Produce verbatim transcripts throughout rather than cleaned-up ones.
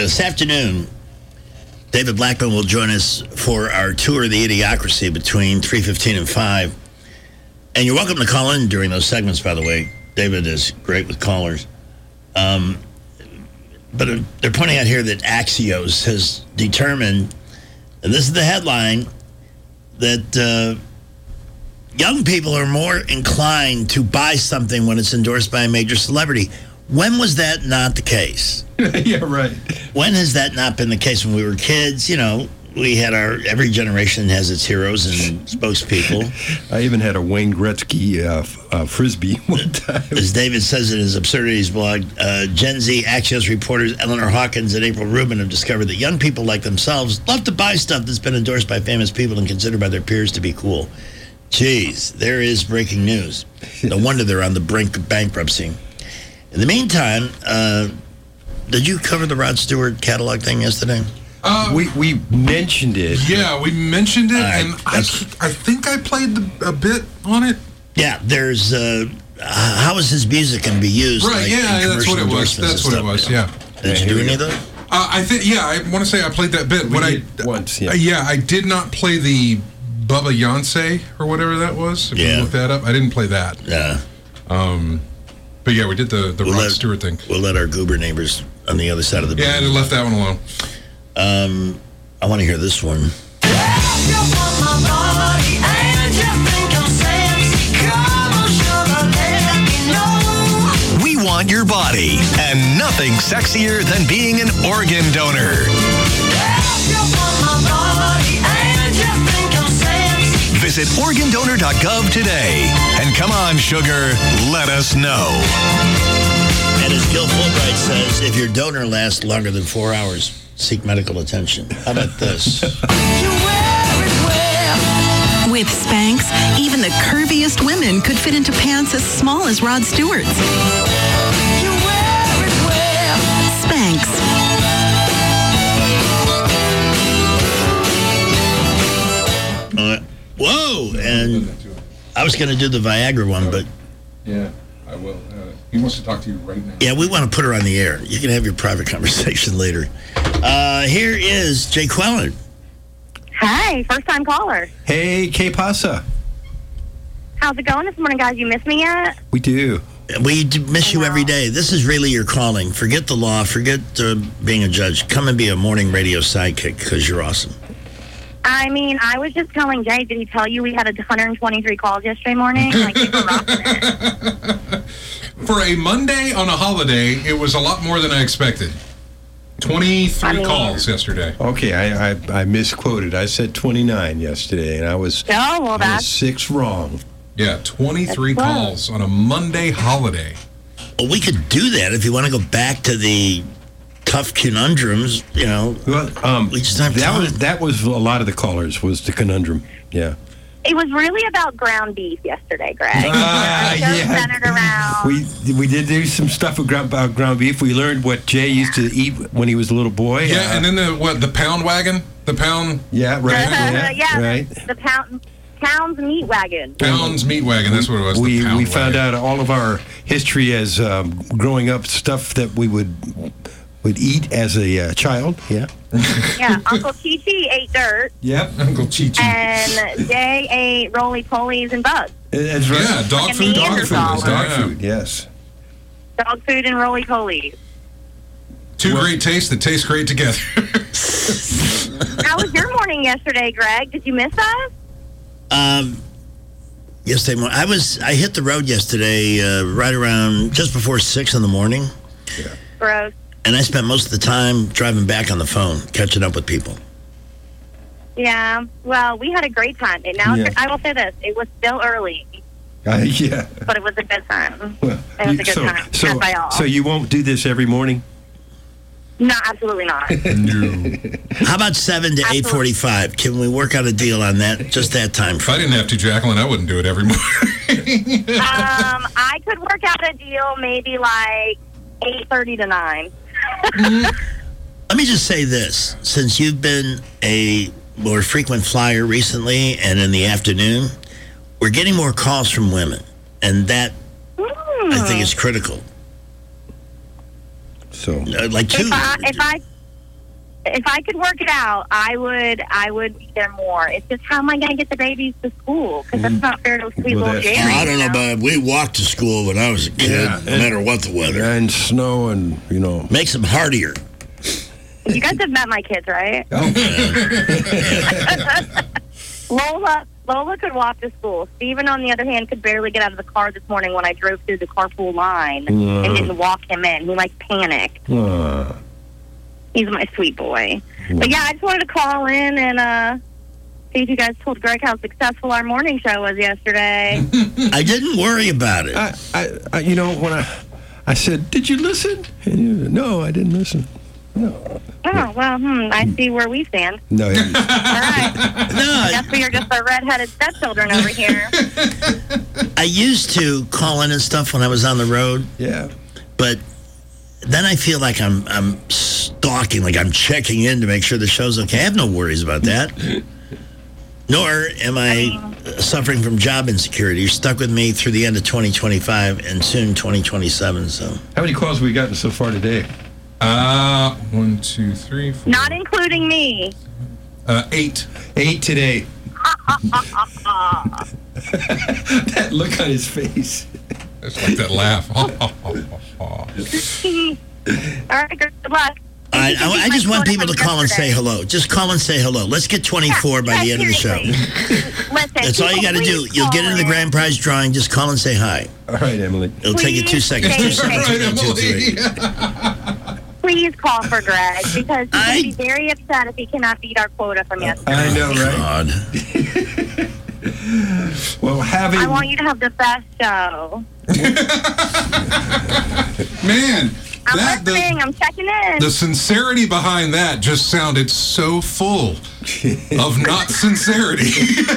This afternoon, David Blackman will join us for our tour of the Idiocracy between three fifteen and five. And you're welcome to call in during those segments, by the way. David is great with callers. Um, but they're pointing out here that Axios has determined, and this is the headline, that uh, young people are more inclined to buy something when it's endorsed by a major celebrity. When was that not the case? Yeah, right. When has that not been the case? When we were kids, you know, we had our, every generation has its heroes and spokespeople. I even had a Wayne Gretzky uh, uh, Frisbee one time. As David says in his Absurdities blog, uh, Gen Z Axios reporters Eleanor Hawkins and April Rubin have discovered that young people like themselves love to buy stuff that's been endorsed by famous people and considered by their peers to be cool. Jeez, there is breaking news. No wonder they're on the brink of bankruptcy. In the meantime, uh, did you cover the Rod Stewart catalog thing yesterday? Uh, we we mentioned it. Yeah, we mentioned it, right, and I, I think I played the, a bit on it. Yeah, there's, uh, how is his music going to be used? Right, like, yeah, that's what it was. That's what it was, yeah. Did you do any of those? Uh, I think, yeah, I want to say I played that bit. We What did I once, yeah. Uh, yeah, I did not play the Bubba Yonsei or whatever that was. If Yeah. you look that up, I didn't play that. Yeah. Um, but yeah, we did the, the We'll Rod let- Stewart thing. We'll let our goober neighbors on the other side of the Yeah, I building. left that one alone. Um, I want to hear this one. We want your body, and nothing sexier than being an organ donor. Visit organ donor dot gov today. And come on, sugar, let us know. And as Gil Fulbright says, if your donor lasts longer than four hours, seek medical attention. How about this? With Spanx, even the curviest women could fit into pants as small as Rod Stewart's. Spanx. Uh, whoa! And I was going to do the Viagra one, but Yeah, I will. Uh, he wants to talk to you right now. yeah, we want to put her on the air. You can have your private conversation later. Uh, here is Jay Queller. Hi, first time caller. Hey, que pasa? How's it going this morning, guys? You miss me yet? We do. We do miss you every day. This is really your calling. Forget the law. Forget uh, being a judge. Come and be a morning radio sidekick because you're awesome. I mean, I was just telling Jay, did he tell you we had one hundred twenty-three calls yesterday morning? Like, we were rocking it. For a Monday on a holiday, it was a lot more than I expected. twenty-three I mean- calls yesterday. Okay, I, I I misquoted. I said twenty-nine yesterday, and I was, Oh, well, I was that's... six wrong. Yeah, twenty-three That's fun. calls on a Monday holiday. Well, we could do that if you want to go back to the tough conundrums, you know. Well, um, We just have that time. was that was a lot of the callers was the conundrum. Yeah. It was really about ground beef yesterday, Greg. Ah, Our show yeah. centered around... We we did do some stuff about ground, ground beef. We learned what Jay used to eat when he was a little boy. Yeah, Uh, and then the what? The pound wagon, the pound yeah, right, yeah, yeah, right. the, the pound, Pound's meat wagon. pounds meat wagon. That's what it was. We the pound we found wagon. out all of our history as um, growing up, stuff that we would would eat as a uh, child. Yeah. Yeah, Uncle Chi Chi ate dirt, Yep. Uncle Chi Chi. and Jay ate roly-polies and bugs. That's right. Yeah, dog Like a food. Dog food. Neanderthal. Dog Yeah. food. Yes. Dog food and roly-polies. Two great tastes that taste great together. How was your morning yesterday, Greg? Did you miss us? Um, yesterday morning, I was I hit the road yesterday uh, right around just before six in the morning, Gross. and I spent most of the time driving back on the phone, catching up with people. Yeah. Well, we had a great time. And now Yeah. I will say this: it was still early, Uh, yeah. but it was a good time. Well, It was you- a good so, time. So, Had by all. so you won't do this every morning? No, absolutely not. No. How about seven to eight forty-five? Can we work out a deal on that? Just that time If I frame. didn't have to, Jacqueline, I wouldn't do it every morning. um, I could work out a deal maybe like eight thirty to nine. Let me just say this: since you've been a more frequent flyer recently, and in the afternoon, we're getting more calls from women, and that I think is critical. So Uh, like two. If I, if I if I could work it out, I would. I would be there more. It's just how am I going to get the babies to school? Because that's not fair to sweet Well, little that's- Jerry. I don't know, you but we walked to school when I was a kid, Yeah, no and- matter what the weather. And snow and, you know. Makes them hardier. You guys have met my kids, right? Oh, Lola, Lola could walk to school. Steven, on the other hand, could barely get out of the car this morning when I drove through the carpool line Yeah. and didn't walk him in. He like panicked. uh, He's my sweet boy. But yeah, I just wanted to call in and uh, see if you guys told Greg how successful our morning show was yesterday. I didn't worry about it. I, I, I, you know, when I, I said, "Did you listen?" And you, no, I didn't listen. Oh, well, hmm, I see where we stand. No, All right. No, Guess we are just the redheaded stepchildren over here. I used to call in and stuff when I was on the road, yeah. but then I feel like I'm I'm stalking, like I'm checking in to make sure the show's okay. I have no worries about that. Nor am I suffering from job insecurity. You're stuck with me through the end of twenty twenty-five and soon twenty twenty-seven. So How many calls have we gotten so far today? Uh, one, two, three, four. Not including me. Uh, eight. Eight today. That look on his face. It's like that laugh. All right, good luck. I, I, I just want people to call and say hello. Just call and say hello. Let's get twenty-four by the end of the show. Listen, That's all you got to do. You'll get into the grand prize drawing. Just call and say hi. All right, Emily. It'll take you two Please seconds. say Two seconds. hi. Right, Two, three. Emily. Please call for Greg because he's I- going to be very upset if he cannot beat our quota from yesterday. I know, right? God. Well, having I want you to have the best show. Man, I'm that listening. the, I'm checking in. the sincerity behind that just sounded so full of not sincerity.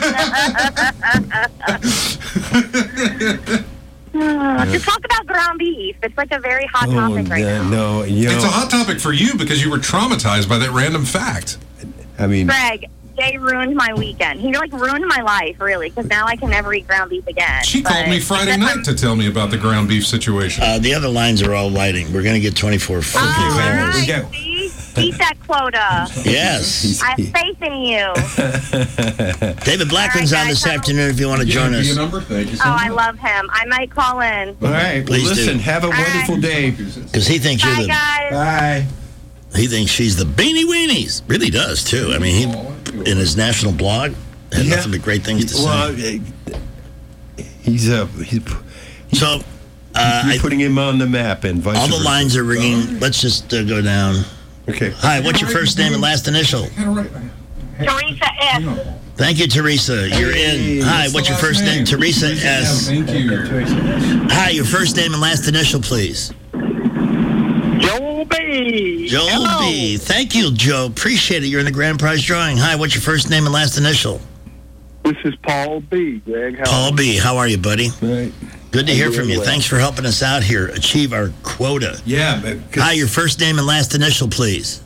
Uh, to talk about ground beef. It's like a very hot oh, topic right yeah, now. no, you know, It's a hot topic for you because you were traumatized by that random fact. I mean, Greg, Jay ruined my weekend. He like ruined my life, really, because now I can never eat ground beef again. She called But me Friday except night I'm- to tell me about the ground beef situation. Uh, the other lines are all lighting. We're going to get twenty-four full All Okay, wait a minute. calls. We right, got- see? Beat that quota. Yes. I have faith in you. David Blackman's All right, on guys, this have a- afternoon if you want to Yeah, join give me us. a number. Thank you so Oh, much. I love him. I might call in. all right. Well, Please do. listen, have a right. wonderful day. Because he thinks you're Bye, the guys. Bye. he thinks she's the beanie weenies. Really does too. I mean, he in his national blog had Yeah. nothing but great things to Well, say. uh, he's uh, he's, So uh, he's I, putting him on the map and vice all the versa. lines are ringing. Let's just uh, go down. Okay. Hi, what's your first name and last initial? Teresa S. Thank you, Teresa. You're in. Hi, what's your first name? Teresa S. Thank you. Hi, your first name and last initial, please. Joel B. Joel Hello. B. Thank you, Joe. Appreciate it. You're in the grand prize drawing. Hi, what's your first name and last initial? This is Paul B. Greg, how Paul B. How are you, buddy? Right. Good to hear from you. well. Thanks for helping us out here achieve our quota. Yeah. But, 'cause- Hi, your first name and last initial, please.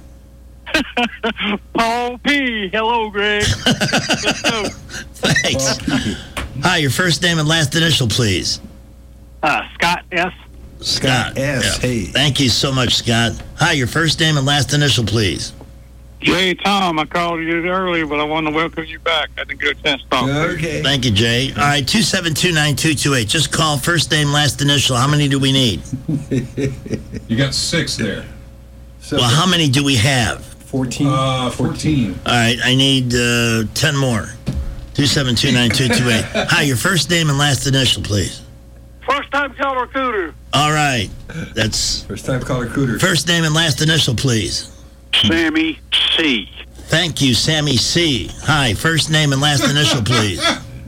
Paul P. Hello, Greg. Let's go. Thanks. Hi, your first name and last initial, please. Uh, Scott S. Scott. S. Hey. Thank you so much, Scott. Hi, your first name and last initial, please. J. Tom, I called you earlier, but I want to welcome you back. I didn't get a chance to talk to you. Okay. Thank you, Jay. All right, two seven two, nine two two eight. Just call first name, last initial. How many do we need? You got six there. So, Well, how many do we have? fourteen. Uh, fourteen. All right, I need uh, ten more. two seven two, nine two two eight. Hi, your first name and last initial, please. First time caller Cooter. All right. That's First time caller Cooter. first name and last initial, please. Sammy C. Thank you, Sammy C. Hi, first name and last initial, please.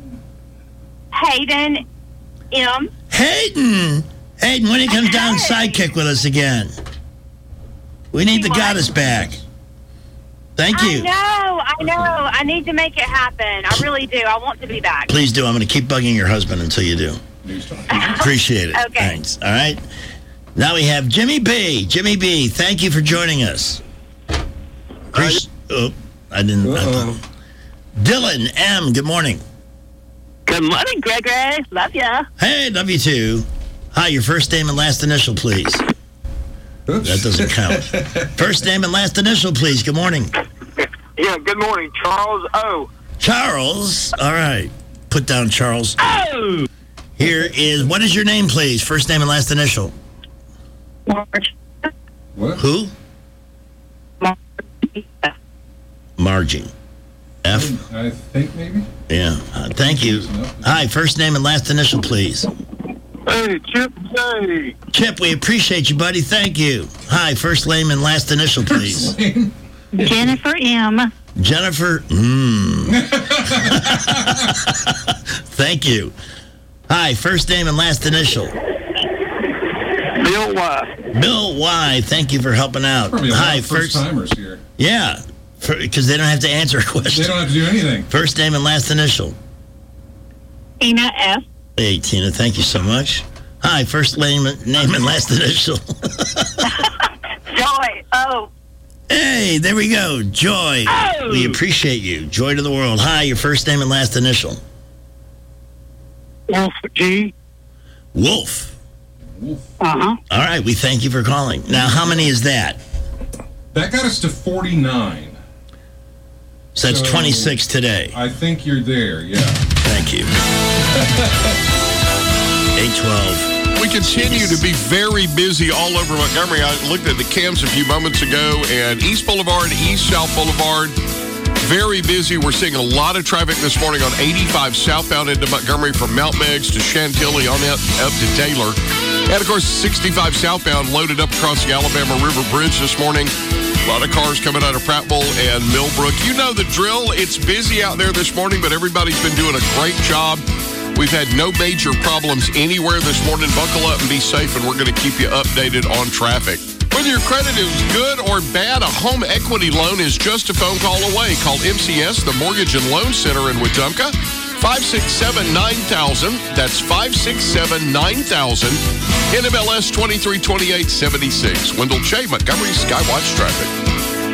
Hayden M. Hayden. Hayden, when he comes down, Hey. sidekick with us again. We need the What? goddess back. Thank I you. know, I know. I need to make it happen. I really do. I want to be back. Please do. I'm going to keep bugging your husband until you do. Appreciate it. Okay. Thanks. All right. Now we have Jimmy B. Jimmy B, thank you for joining us. Appreci- oh, I didn't. I Uh-oh. thought- Dylan M, good morning. Good morning, Gregory. Love ya. Hey, love you too. Hi, your first name and last initial, please. Oops. That doesn't count. First name and last initial, please. Good morning. Yeah, good morning. Charles O. Charles. All right. Put down Charles. Oh! Here is, what is your name, please? First name and last initial. March. What? Who? Margie. F? I think maybe. Yeah. Uh, thank you. Hi, first name and last initial, please. Hey, Chip Day. Chip, we appreciate you, buddy. Thank you. Hi, first name and last initial, please. Jennifer M. Jennifer. Mm. Thank you. Hi, first name and last initial. Bill Y. Bill Y. Thank you for helping out. Probably a lot Hi, of first. first timers here. Yeah, because they don't have to answer a question. They don't have to do anything. First name and last initial. Tina F. Hey, Tina, thank you so much. Hi, first name, name and last initial. Joy O. Hey, there we go. Joy. Oh. We appreciate you. Joy to the world. Hi, your first name and last initial. Wolf G. Wolf. Uh-huh. All right, we thank you for calling. Now, how many is that? That got us to forty-nine. So that's So- twenty-six today. I think you're there, yeah. Thank you. eight twelve. We continue to be very busy all over Montgomery. I looked at the cams a few moments ago, and East Boulevard, East South Boulevard, very busy. We're seeing a lot of traffic this morning on eighty-five southbound into Montgomery from Mount Meigs to Chantilly on up, up to Taylor. And, of course, sixty-five southbound loaded up across the Alabama River Bridge this morning. A lot of cars coming out of Prattville and Millbrook. You know the drill. It's busy out there this morning, but everybody's been doing a great job. We've had no major problems anywhere this morning. Buckle up and be safe, and we're going to keep you updated on traffic. Whether your credit is good or bad, a home equity loan is just a phone call away. Call M C S, the Mortgage and Loan Center in Wetumpka, five six seven, nine thousand. That's five six seven, nine thousand. N M L S twenty-three twenty-eight seventy-six. Wendell Che, Montgomery Skywatch Traffic.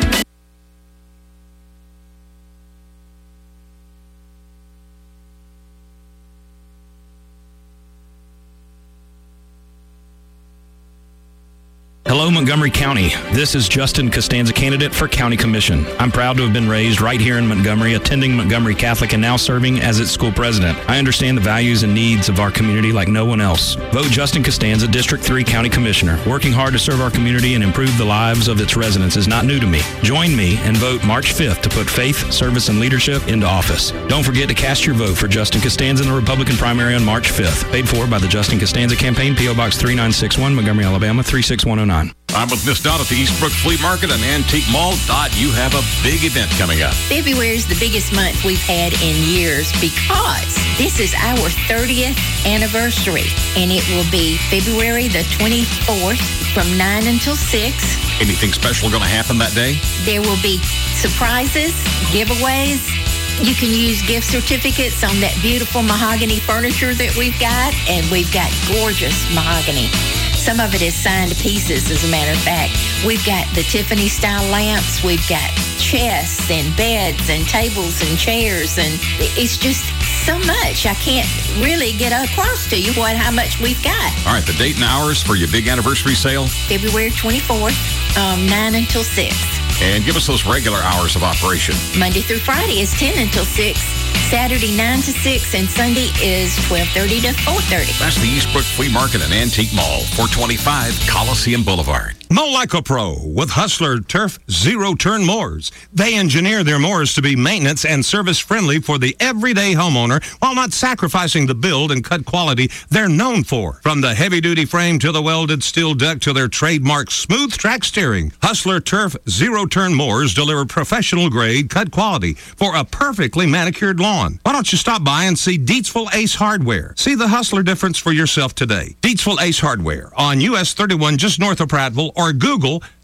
Hello, Montgomery County. This is Justin Costanza, candidate for County Commission. I'm proud to have been raised right here in Montgomery, attending Montgomery Catholic and now serving as its school president. I understand the values and needs of our community like no one else. Vote Justin Costanza, District three County Commissioner. Working hard to serve our community and improve the lives of its residents is not new to me. Join me and vote March fifth to put faith, service, and leadership into office. Don't forget to cast your vote for Justin Costanza in the Republican primary on March fifth. Paid for by the Justin Costanza Campaign, P O Box three nine six one, Montgomery, Alabama, three six one oh nine. I'm with Miss Dot at the Eastbrook Flea Market and Antique Mall. Dot, you have a big event coming up. February is the biggest month we've had in years because this is our thirtieth anniversary, and it will be February the twenty-fourth from nine until six. Anything special going to happen that day? There will be surprises, giveaways. You can use gift certificates on that beautiful mahogany furniture that we've got, and we've got gorgeous mahogany. Some of it is signed pieces, as a matter of fact. We've got the Tiffany-style lamps. We've got chests and beds and tables and chairs, and it's just so much. I can't really get across to you what how much we've got. All right, the date and hours for your big anniversary sale? February twenty-fourth, um, nine until six. And give us those regular hours of operation. Monday through Friday is ten until six. Saturday, nine to six, and Sunday is twelve thirty to four thirty. That's the Eastbrook Flea Market and Antique Mall, four twenty-five Coliseum Boulevard. Moleco Pro with Hustler Turf Zero Turn Mowers. They engineer their mowers to be maintenance and service friendly for the everyday homeowner while not sacrificing the build and cut quality they're known for. From the heavy duty frame to the welded steel deck to their trademark smooth track steering, Hustler Turf Zero Turn Mowers deliver professional grade cut quality for a perfectly manicured lawn. Why don't you stop by and see Deatsville Ace Hardware? See the Hustler difference for yourself today. Deatsville Ace Hardware on U S thirty-one just north of Prattville, or Google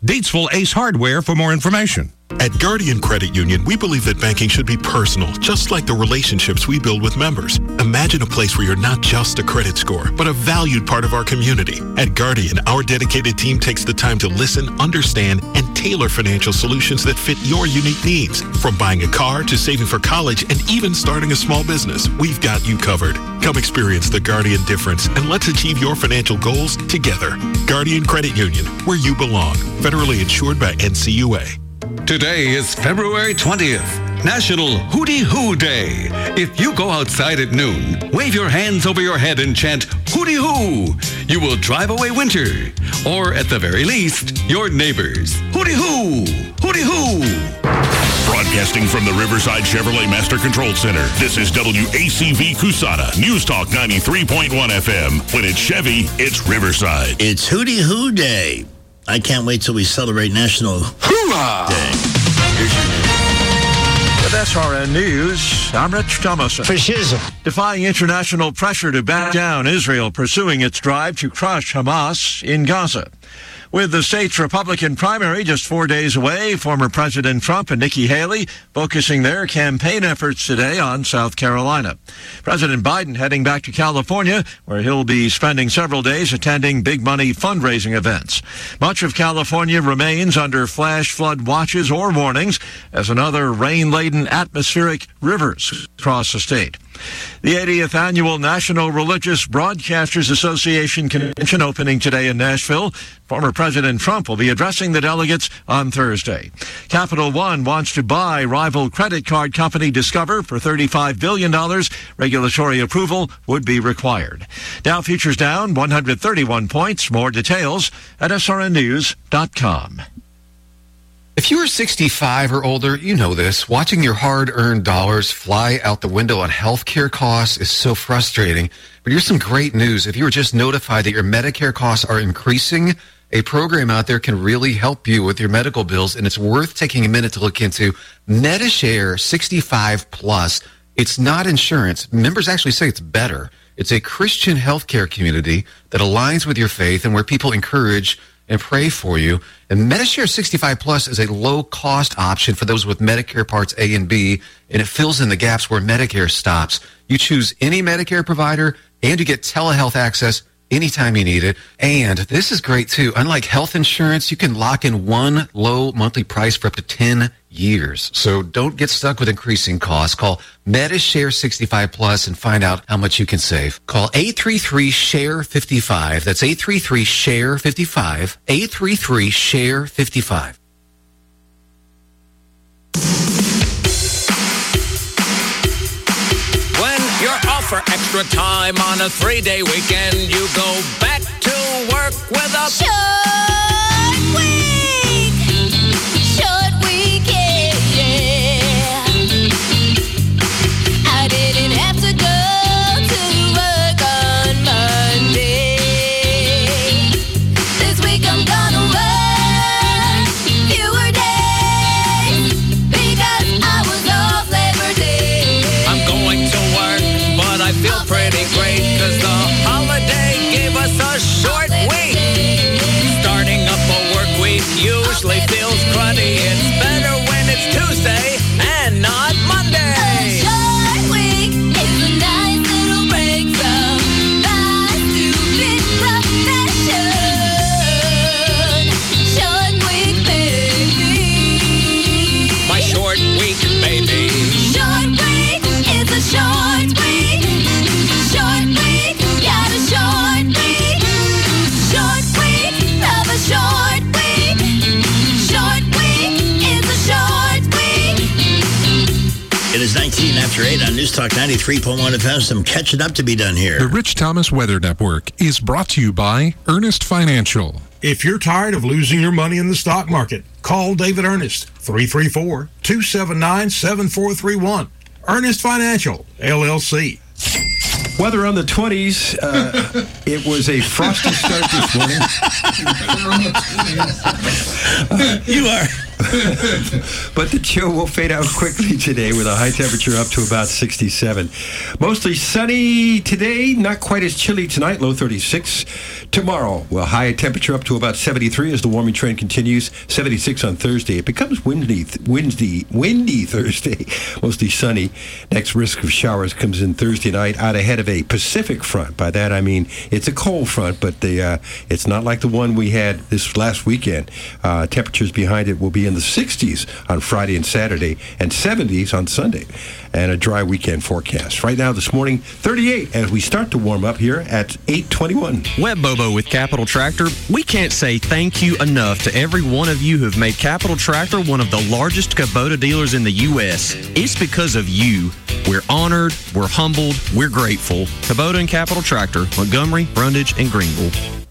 Deatsville Ace Hardware for more information. At Guardian Credit Union, we believe that banking should be personal, just like the relationships we build with members. Imagine a place where you're not just a credit score, but a valued part of our community. At Guardian, our dedicated team takes the time to listen, understand, and tailor financial solutions that fit your unique needs. From buying a car to saving for college and even starting a small business, we've got you covered. Come experience the Guardian difference and let's achieve your financial goals together. Guardian Credit Union, where you belong. Federally insured by N C U A. Today is February twentieth, National Hootie Hoo Day. If you go outside at noon, wave your hands over your head and chant Hootie Hoo. You will drive away winter, or at the very least, your neighbors. Hootie Hoo! Hootie Hoo! Broadcasting from the Riverside Chevrolet Master Control Center, this is W A C V Cusana, News Talk ninety-three point one F M. When it's Chevy, it's Riverside. It's Hootie Hoo Day. I can't wait till we celebrate National Hoo-Ah Day. Here's your news. With S R N News, I'm Rich Thomason. Fascism. Defying international pressure to back down, Israel pursuing its drive to crush Hamas in Gaza. With the state's Republican primary just four days away, former President Trump and Nikki Haley focusing their campaign efforts today on South Carolina. President Biden heading back to California, where he'll be spending several days attending big money fundraising events. Much of California remains under flash flood watches or warnings as another rain-laden atmospheric rivers cross the state. The eightieth Annual National Religious Broadcasters Association Convention opening today in Nashville. Former President Trump will be addressing the delegates on Thursday. Capital One wants to buy rival credit card company Discover for thirty-five billion dollars. Regulatory approval would be required. Dow futures down one hundred thirty-one points. More details at S R N news dot com. If you are sixty-five or older, you know this. Watching your hard-earned dollars fly out the window on healthcare costs is so frustrating. But here's some great news. If you were just notified that your Medicare costs are increasing, a program out there can really help you with your medical bills, and it's worth taking a minute to look into. Medishare sixty-five plus. It's not insurance. Members actually say it's better. It's a Christian healthcare community that aligns with your faith and where people encourage and pray for you. And Medishare sixty-five plus is a low-cost option for those with Medicare Parts A and B, and it fills in the gaps where Medicare stops. You choose any Medicare provider, and you get telehealth access anytime you need it. And this is great, too. Unlike health insurance, you can lock in one low monthly price for up to ten years. So don't get stuck with increasing costs. Call Medishare sixty-five plus and find out how much you can save. Call eight three three, S H A R E, five five. That's eight three three, S H A R E, five five. eight three three, S H A R E, five five. When you're off for extra time on a three-day weekend, you go back to work with a short week. Short week, yeah, yeah. I didn't have to go to work on Monday. This week I'm gonna work fewer days because I was off Labor Day. I'm going to work, but I feel pretty great because the holiday gave us a short week. Starting up a work week usually feels cruddy. It's better when it's Tuesday and not Monday. A short week is a nice little break from my stupid profession. Short week, baby. My short week, baby. Short week is a short week. Short week, got a short week. Short week, love a short week. Short week is a short week. It is nineteen after eight on News Talk ninety-three point one F M. Some catching up to be done here. The Rich Thomas Weather Network is brought to you by Ernest Financial. If you're tired of losing your money in the stock market, call David Ernest, three three four, two seven nine, seven four three one. Ernest Financial, L L C. Weather on the twenties. Uh, it was a frosty start this morning. You are... But the chill will fade out quickly today with a high temperature up to about sixty-seven. Mostly sunny today, not quite as chilly tonight, low thirty-six. Tomorrow, well, high temperature up to about seventy-three as the warming trend continues. seventy-six on Thursday. It becomes windy, windy, windy Thursday, mostly sunny. Next risk of showers comes in Thursday night out ahead of a Pacific front. By that I mean it's a cold front, but the uh, it's not like the one we had this last weekend. Uh, temperatures behind it will be in the sixties on Friday and Saturday and seventies on Sunday. And a dry weekend forecast. Right now this morning, thirty-eight as we start to warm up here at eight twenty-one. Web Bobo with Capital Tractor. We can't say thank you enough to every one of you who have made Capital Tractor one of the largest Kubota dealers in the U S. It's because of you. We're honored, we're humbled, we're grateful. Kubota and Capital Tractor, Montgomery, Brundage, and Greenville.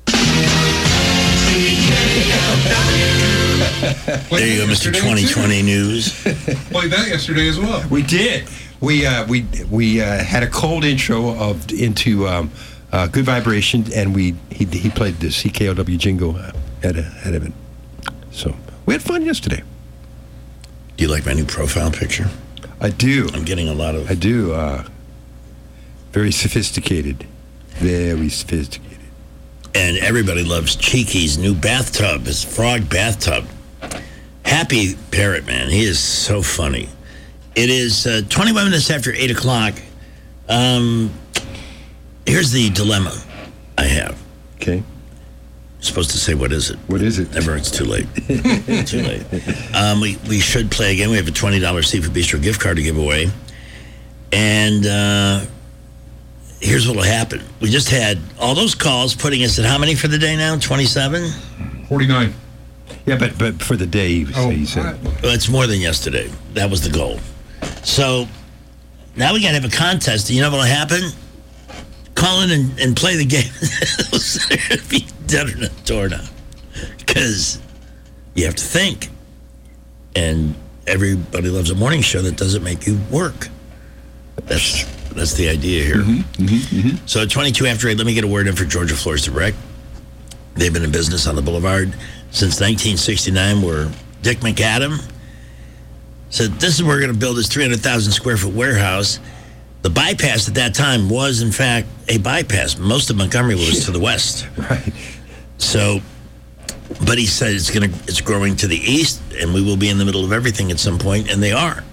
There you go, Mister twenty twenty News. Played that yesterday as well. We did. We uh, we we uh, had a cold intro of into um, uh, Good Vibration, and we he he played the C K O W jingle uh, at ahead of it. So we had fun yesterday. Do you like my new profile picture? I do. I'm getting a lot of. I do. Uh, very sophisticated. Very sophisticated. And everybody loves Cheeky's new bathtub, his frog bathtub. Happy Parrot, man. He is so funny. It is uh, twenty-one minutes after eight o'clock. Um, here's the dilemma I have. Okay. I'm supposed to say, what is it? What is it? Never, it's too late. Too late. Um, we, we should play again. We have a twenty dollars Seafood Bistro gift card to give away. And uh, here's what will happen. We just had all those calls putting us at how many for the day now? twenty-seven? forty-nine. Yeah, but but for the day, he Oh, he said. Well, it's more than yesterday. That was the goal. So now we got to have a contest. You know what will happen? Call in and, and play the game. It'll be dead or not door now. Because you have to think. And everybody loves a morning show that doesn't make you work. That's that's the idea here. Mm-hmm, mm-hmm, mm-hmm. So at twenty-two after eight, let me get a word in for Georgia Floors Direct. They've been in business on the boulevard since nineteen sixty-nine, where Dick McAdam said, this is where we're going to build this three hundred thousand square foot warehouse. The bypass at that time was, in fact, a bypass. Most of Montgomery was to the west. Right. So, but he said it's going to, it's growing to the east, and we will be in the middle of everything at some point, and they are.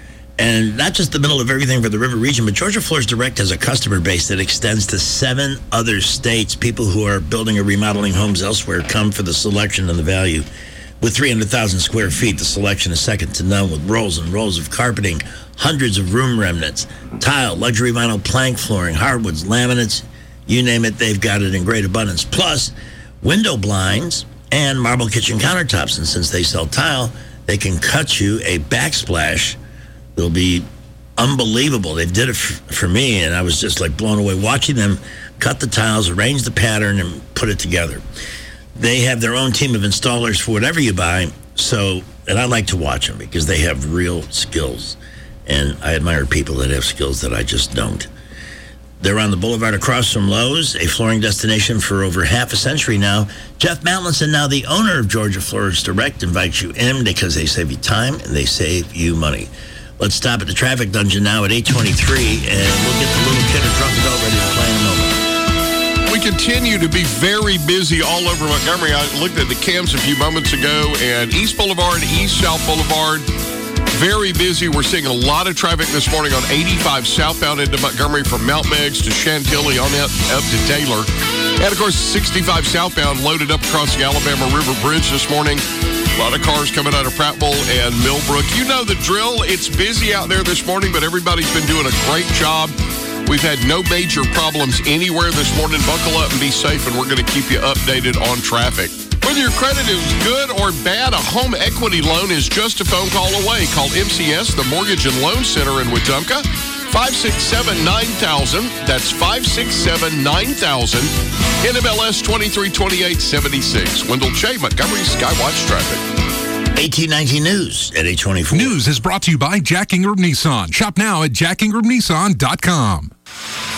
And not just the middle of everything for the river region, but Georgia Floors Direct has a customer base that extends to seven other states. People who are building or remodeling homes elsewhere come for the selection and the value. With three hundred thousand square feet, the selection is second to none, with rolls and rolls of carpeting, hundreds of room remnants, tile, luxury vinyl plank flooring, hardwoods, laminates, you name it, they've got it in great abundance. Plus, window blinds and marble kitchen countertops. And since they sell tile, they can cut you a backsplash. They'll be unbelievable. They did it for, for me, and I was just like blown away watching them cut the tiles, arrange the pattern, and put it together. They have their own team of installers for whatever you buy. So, and I like to watch them because they have real skills. And I admire people that have skills that I just don't. They're on the boulevard across from Lowe's, a flooring destination for over half a century now. Jeff Matlinson, now the owner of Georgia Floors Direct, invites you in because they save you time and they save you money. Let's stop at the traffic dungeon now at eight twenty-three, and we'll get the little kid or drunk adult ready to play in a moment. We continue to be very busy all over Montgomery. I looked at the cams a few moments ago, and East Boulevard, East South Boulevard, very busy. We're seeing a lot of traffic this morning on eighty-five southbound into Montgomery from Mount Meigs to Chantilly on up, up to Taylor. And, of course, sixty-five southbound loaded up across the Alabama River Bridge this morning. A lot of cars coming out of Prattville and Millbrook. You know the drill. It's busy out there this morning, but everybody's been doing a great job. We've had no major problems anywhere this morning. Buckle up and be safe, and we're going to keep you updated on traffic. Whether your credit is good or bad, a home equity loan is just a phone call away. Call M C S, the Mortgage and Loan Center in Wetumpka, five six seven, nine thousand. That's five six seven, nine thousand. N M L S twenty-three twenty-eight seventy-six. Wendell Che, Montgomery Skywatch Traffic. eighteen nineteen News at eight twenty-four. News is brought to you by Jack Ingram Nissan. Shop now at jack ingram nissan dot com.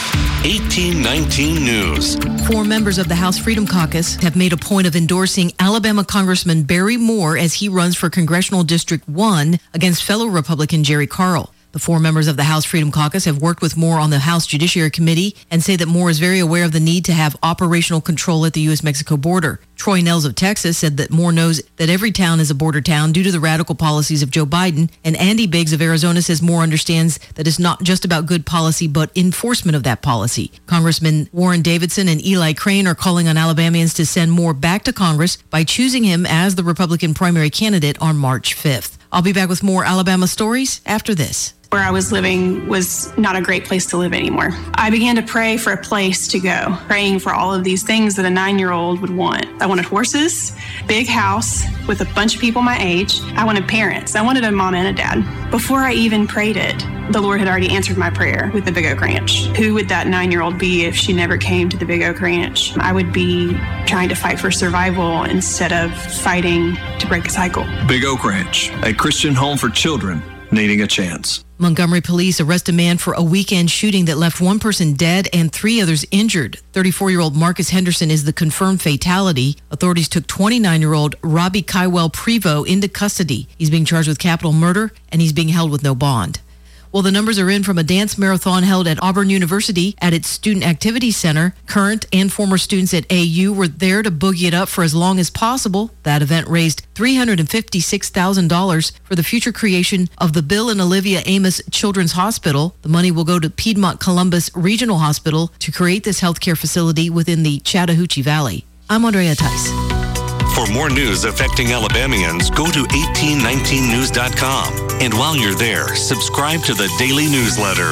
eighteen nineteen News. Four members of the House Freedom Caucus have made a point of endorsing Alabama Congressman Barry Moore as he runs for Congressional District one against fellow Republican Jerry Carl. The four members of the House Freedom Caucus have worked with Moore on the House Judiciary Committee and say that Moore is very aware of the need to have operational control at the U S Mexico border. Troy Nels of Texas said that Moore knows that every town is a border town due to the radical policies of Joe Biden. And Andy Biggs of Arizona says Moore understands that it's not just about good policy, but enforcement of that policy. Congressman Warren Davidson and Eli Crane are calling on Alabamians to send Moore back to Congress by choosing him as the Republican primary candidate on March fifth. I'll be back with more Alabama stories after this. Where I was living was not a great place to live anymore. I began to pray for a place to go, praying for all of these things that a nine-year-old would want. I wanted horses, big house with a bunch of people my age. I wanted parents. I wanted a mom and a dad. Before I even prayed it, the Lord had already answered my prayer with the Big Oak Ranch. Who would that nine-year-old be if she never came to the Big Oak Ranch? I would be trying to fight for survival instead of fighting to break a cycle. Big Oak Ranch, a Christian home for children needing a chance. Montgomery police arrest a man for a weekend shooting that left one person dead and three others injured. thirty-four-year-old Marcus Henderson is the confirmed fatality. Authorities took twenty-nine-year-old Robbie Kywell Prevost into custody. He's being charged with capital murder, and he's being held with no bond. Well, the numbers are in from a dance marathon held at Auburn University at its Student Activity Center. Current and former students at A U were there to boogie it up for as long as possible. That event raised three hundred fifty-six thousand dollars for the future creation of the Bill and Olivia Amos Children's Hospital. The money will go to Piedmont Columbus Regional Hospital to create this healthcare facility within the Chattahoochee Valley. I'm Andrea Tice. For more news affecting Alabamians, go to eighteen nineteen news dot com. And while you're there, subscribe to the daily newsletter.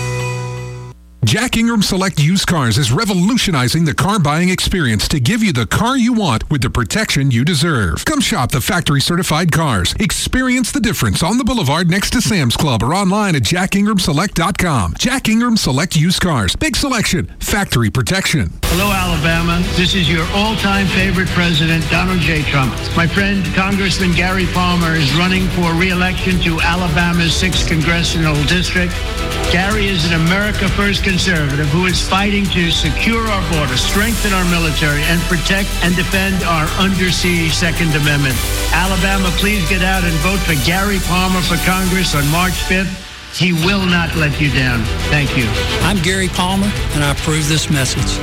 Jack Ingram Select Used Cars is revolutionizing the car buying experience to give you the car you want with the protection you deserve. Come shop the factory certified cars. Experience the difference on the boulevard next to Sam's Club or online at jack ingram select dot com. Jack Ingram Select Used Cars. Big selection. Factory protection. Hello, Alabama. This is your all-time favorite president, Donald J. Trump. My friend, Congressman Gary Palmer, is running for re-election to Alabama's sixth Congressional District. Gary is an America First conservative who is fighting to secure our border, strengthen our military, and protect and defend our undersea Second Amendment. Alabama, please get out and vote for Gary Palmer for Congress on March fifth. He will not let you down. Thank you. I'm Gary Palmer, and I approve this message.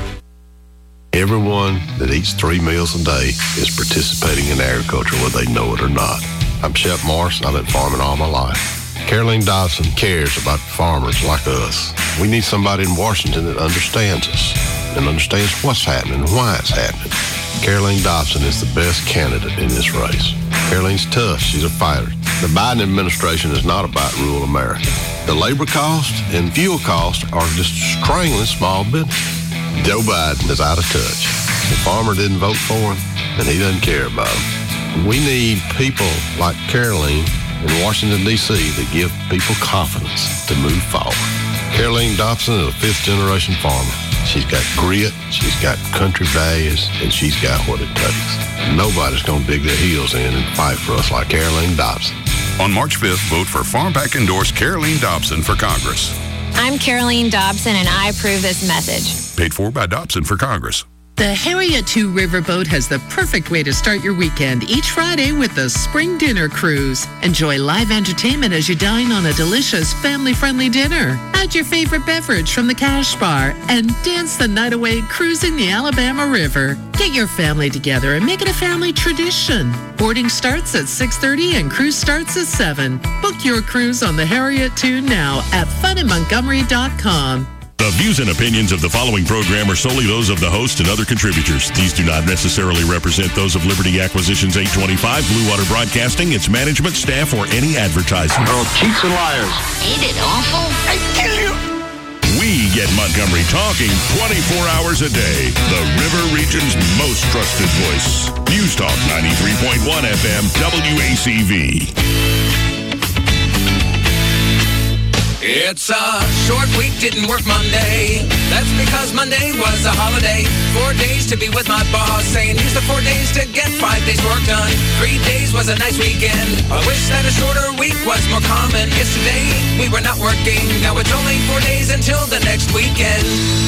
Everyone that eats three meals a day is participating in agriculture, whether they know it or not. I'm Shep Morris. I've been farming all my life. Caroline Dobson cares about farmers like us. We need somebody in Washington that understands us and understands what's happening and why it's happening. Caroline Dobson is the best candidate in this race. Caroline's tough. She's a fighter. The Biden administration is not about rural America. The labor cost and fuel costs are just strangling small business. Joe Biden is out of touch. The farmer didn't vote for him, and he doesn't care about him. We need people like Caroline in Washington, D C that give people confidence to move forward. Caroline Dobson is a fifth-generation farmer. She's got grit, she's got country values, and she's got what it takes. Nobody's going to dig their heels in and fight for us like Caroline Dobson. On March fifth, vote for Farmpack endorsed Caroline Dobson for Congress. I'm Caroline Dobson, and I approve this message. Paid for by Dobson for Congress. The Harriet two Riverboat has the perfect way to start your weekend each Friday with the Spring Dinner Cruise. Enjoy live entertainment as you dine on a delicious family-friendly dinner. Add your favorite beverage from the Cash Bar and dance the night away cruising the Alabama River. Get your family together and make it a family tradition. Boarding starts at six thirty and cruise starts at seven. Book your cruise on the Harriet two now at fun in montgomery dot com. The views and opinions of the following program are solely those of the host and other contributors. These do not necessarily represent those of Liberty Acquisitions eight twenty-five, Blue Water Broadcasting, its management, staff, or any advertisers. Oh, cheats and liars. Ain't it awful? I kill you. We get Montgomery talking twenty-four hours a day. The River Region's most trusted voice. News Talk ninety-three point one F M, W A C V. It's a short week, didn't work Monday. That's because Monday was a holiday. Four days to be with my boss, saying use the four days to get five days work done. Three days was a nice weekend. I wish that a shorter week was more common. Yesterday, we were not working. Now it's only four days until the next weekend.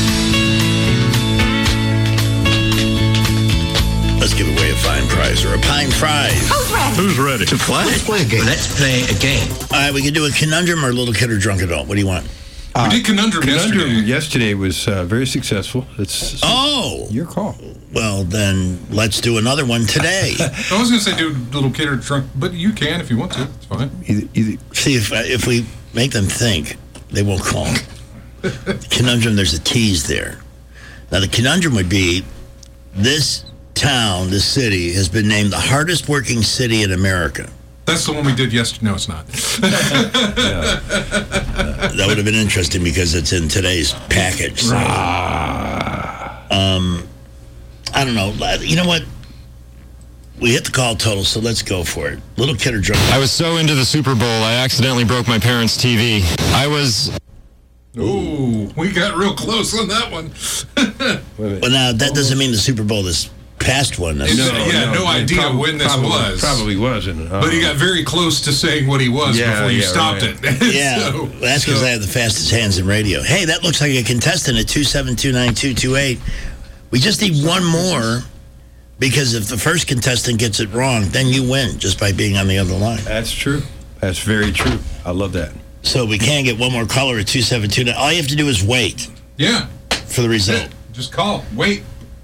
Let's give away a fine prize or a pine prize. Who's ready? Who's ready to play? Let's play a game. Let's play a game. All right, we can do a conundrum or little kid or drunk adult. What do you want? We did conundrum, Conundrum yesterday. yesterday was uh, very successful. It's Oh! Your call. Well, then let's do another one today. I was going to say do little kid or drunk, but you can if you want to. It's fine. Either, either. See, if, if we make them think, they won't call. Conundrum, there's a tease there. Now, the conundrum would be this town, this city, has been named the hardest working city in America. That's the one we did yesterday. No, it's not. Uh, that would have been interesting because it's in today's package. So. Um, I don't know. You know what? We hit the call total, so let's go for it. Little kid or drunk. I was so into the Super Bowl, I accidentally broke my parents' T V. I was... Ooh, we got real close on that one. Well, now, that doesn't mean the Super Bowl this past one. No, yeah, no, no idea probably, when this probably, was. Probably wasn't. Uh, But he got very close to saying what he was Yeah, before you yeah, stopped right. it. Yeah, So- well, that's because so- I have the fastest hands in radio. Hey, that looks like a contestant at two seven two nine two two eight. We just need one more because if the first contestant gets it wrong, then you win just by being on the other line. That's true. That's very true. I love that. So we can get one more caller at two seven two nine. All you have to do is wait Yeah, for the result. just call. Wait.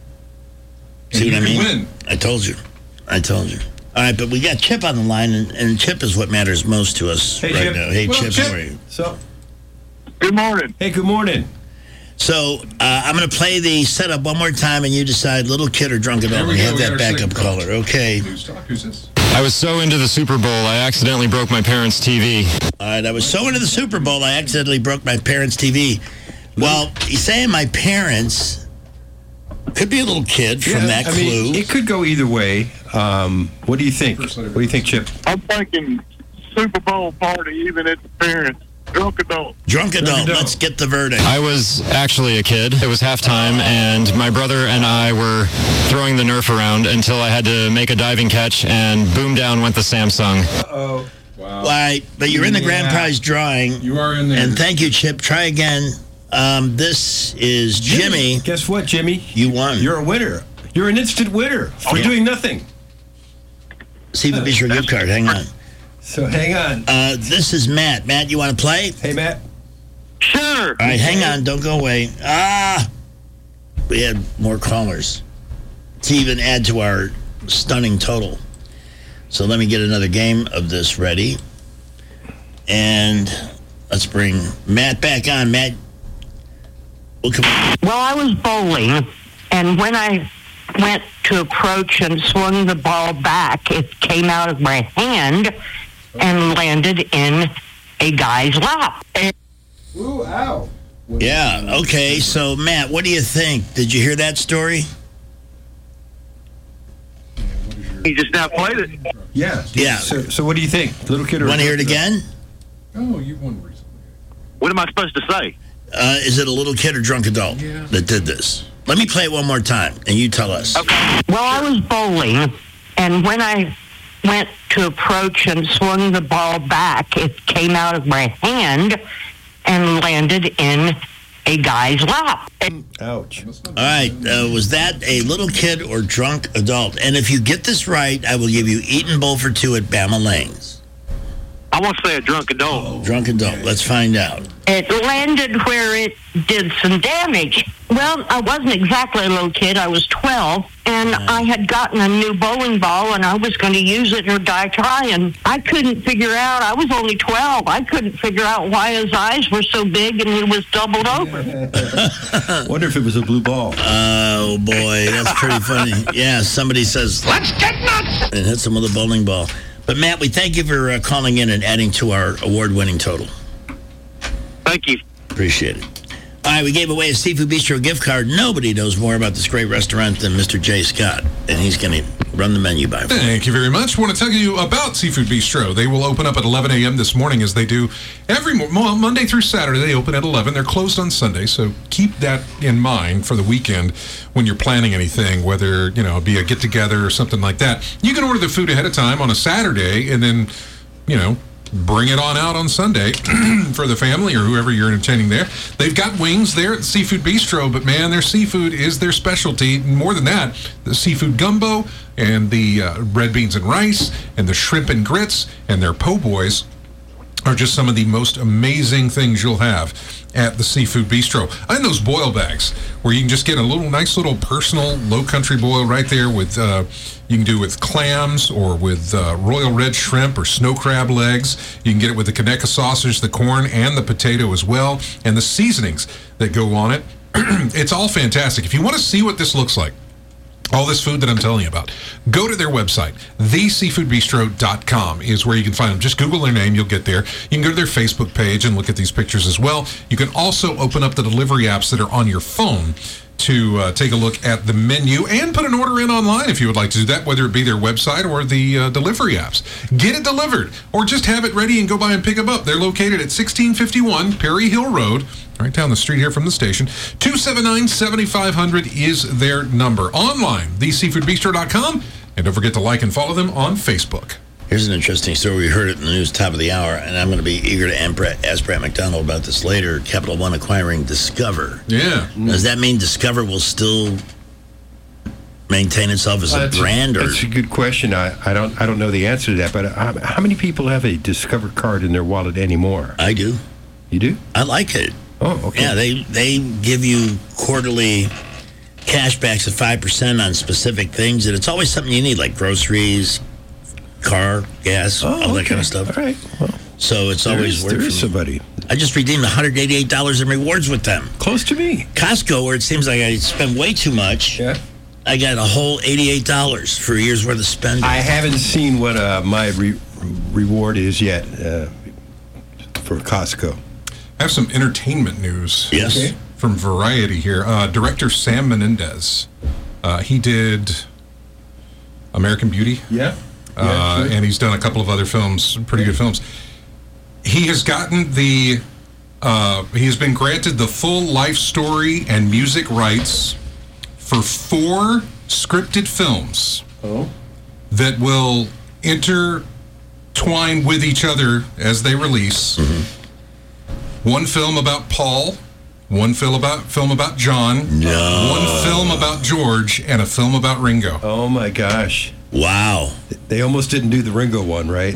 See And what I you mean? can win. I told you. I told you. All right, but we got Chip on the line, and, and Chip is what matters most to us Hey, right Chip. now. Hey, Well, Chip, Chip. how are you? So, Good morning. hey, good morning. So uh, I'm going to play the setup one more time, and you decide little kid or drunk adult. There we We go. have We that got our backup second caller. Okay. Who's talk? Who's this? I was so into the Super Bowl, I accidentally broke my parents' T V. All right, I was so into the Super Bowl, I accidentally broke my parents' T V. Well, he's saying my parents could be a little kid from Yeah, that I clue. mean, it could go either way. Um, what do you think? What do you think, Chip? I'm thinking Super Bowl party, even at the parents. Drunk adult. Drunk adult, adult. let's get the verdict. I was actually a kid. It was halftime, and my brother and I were throwing the Nerf around until I had to make a diving catch, and boom down went the Samsung. Uh-oh. Wow. All right, but you're in the grand Yeah. prize drawing. You are in there. And thank you, Chip. Try again. Um, this is Jimmy. Guess what, Jimmy? You won. You're a winner. You're an instant winner for Yeah. doing nothing. See the Bistro gift card. Hang on. So hang on. Uh, this is Matt. Matt, you want to play? Hey, Matt. Sure. All right, hang on. Don't go away. Ah! We had more callers to even add to our stunning total. So let me get another game of this ready. And let's bring Matt back on. Matt, we'll come Well, I was bowling, and when I went to approach and swung the ball back, it came out of my hand and landed in a guy's lap. And Ooh, ow. Yeah, okay. So, Matt, what do you think? Did you hear that story? He just now played it. Yeah. Yeah. So, so what do you think? Little kid or... Want to hear it again? Oh, you won recently. What am I supposed to say? Uh, is it a little kid or drunk adult Yeah. that did this? Let me play it one more time, and you tell us. well, I was bowling, and when I went to approach and swung the ball back, it came out of my hand and landed in a guy's lap. And Ouch. All right, uh, was that a little kid or drunk adult? And if you get this right, I will give you Eaton Bowl for two at Bama Lanes. I want to say a drunk adult. Drunk adult. Let's find out. it landed where it did some damage. Well, I wasn't exactly a little kid. I was twelve, and I had gotten a new bowling ball, and I was going to use it or die trying. I couldn't figure out. I was only twelve. I couldn't figure out why his eyes were so big and he was doubled over. Wonder if it was a blue ball. Oh, boy. That's pretty funny. Yeah, somebody says, let's get nuts! And hits him with a bowling ball. But, Matt, we thank you for uh, calling in and adding to our award-winning total. Thank you. Appreciate it. All right, we gave away a Seafood Bistro gift card. Nobody knows more about this great restaurant than Mister Jay Scott, and he's going to run the menu by. Thank you very much. Want to tell you about Seafood Bistro. They will open up at eleven a.m. this morning, as they do every mo- mo- Monday through Saturday. They open at eleven. They're closed on Sunday, so keep that in mind for the weekend when you're planning anything, whether you know be a get together or something like that. You can order the food ahead of time on a Saturday, and then you know bring it on out on Sunday for the family or whoever you're entertaining there. They've got wings there at Seafood Bistro, but man, their seafood is their specialty. More than that, the seafood gumbo and the uh, red beans and rice and the shrimp and grits and their po' boys are just some of the most amazing things you'll have at the Seafood Bistro. And those boil bags, where you can just get a little nice little personal low country boil right there with, uh, you can do with clams or with uh, royal red shrimp or snow crab legs. You can get it with the Conecuh sausage, the corn, and the potato as well, and the seasonings that go on it. It's all fantastic. If you want to see what this looks like, all this food that I'm telling you about, go to their website. the seafood bistro dot com is where you can find them. Just Google their name, you'll get there. You can go to their Facebook page and look at these pictures as well. You can also open up the delivery apps that are on your phone to uh, take a look at the menu and put an order in online if you would like to do that, whether it be their website or the uh, delivery apps. Get it delivered or just have it ready and go by and pick them up. They're located at sixteen fifty-one Perry Hill Road, right down the street here from the station. two seven nine, seven five zero zero is their number. Online, the seafood bistro dot com, and don't forget to like and follow them on Facebook. Here's an interesting story. We heard it in the news top of the hour, and I'm going to be eager to ask Brad McDonald about this later. Capital One acquiring Discover. Yeah. Does that mean Discover will still maintain itself as Uh, a that's brand? Or That's a good question. I, I don't I don't know the answer to that, but uh, how many people have a Discover card in their wallet anymore? I do. You do? I like it. Oh, okay. Yeah, they they give you quarterly cashbacks of five percent on specific things, and it's always something you need, like groceries, car, gas, Oh, all that okay. kind of stuff. All right. Well, so it's there always is- worked there for is me. somebody. I just redeemed one hundred eighty-eight dollars in rewards with them. Close to me. Costco, where it seems like I spend way too much. Yeah. I got a whole eighty-eight dollars for a year's worth of spending. I haven't seen what uh, my re- reward is yet uh, for Costco. I have some entertainment news. Yes. Okay. From Variety here. Uh, director Sam Menendez. Uh, he did American Beauty. Yeah. Uh, Yeah, sure. and he's done a couple of other films, pretty good films. He has gotten the, uh, he has been granted the full life story and music rights for four scripted films Oh. that will intertwine with each other as they release. One film about Paul, one film about film about John, No. one film about George, and a film about Ringo. Oh my gosh. Wow. They almost didn't do the Ringo one, right?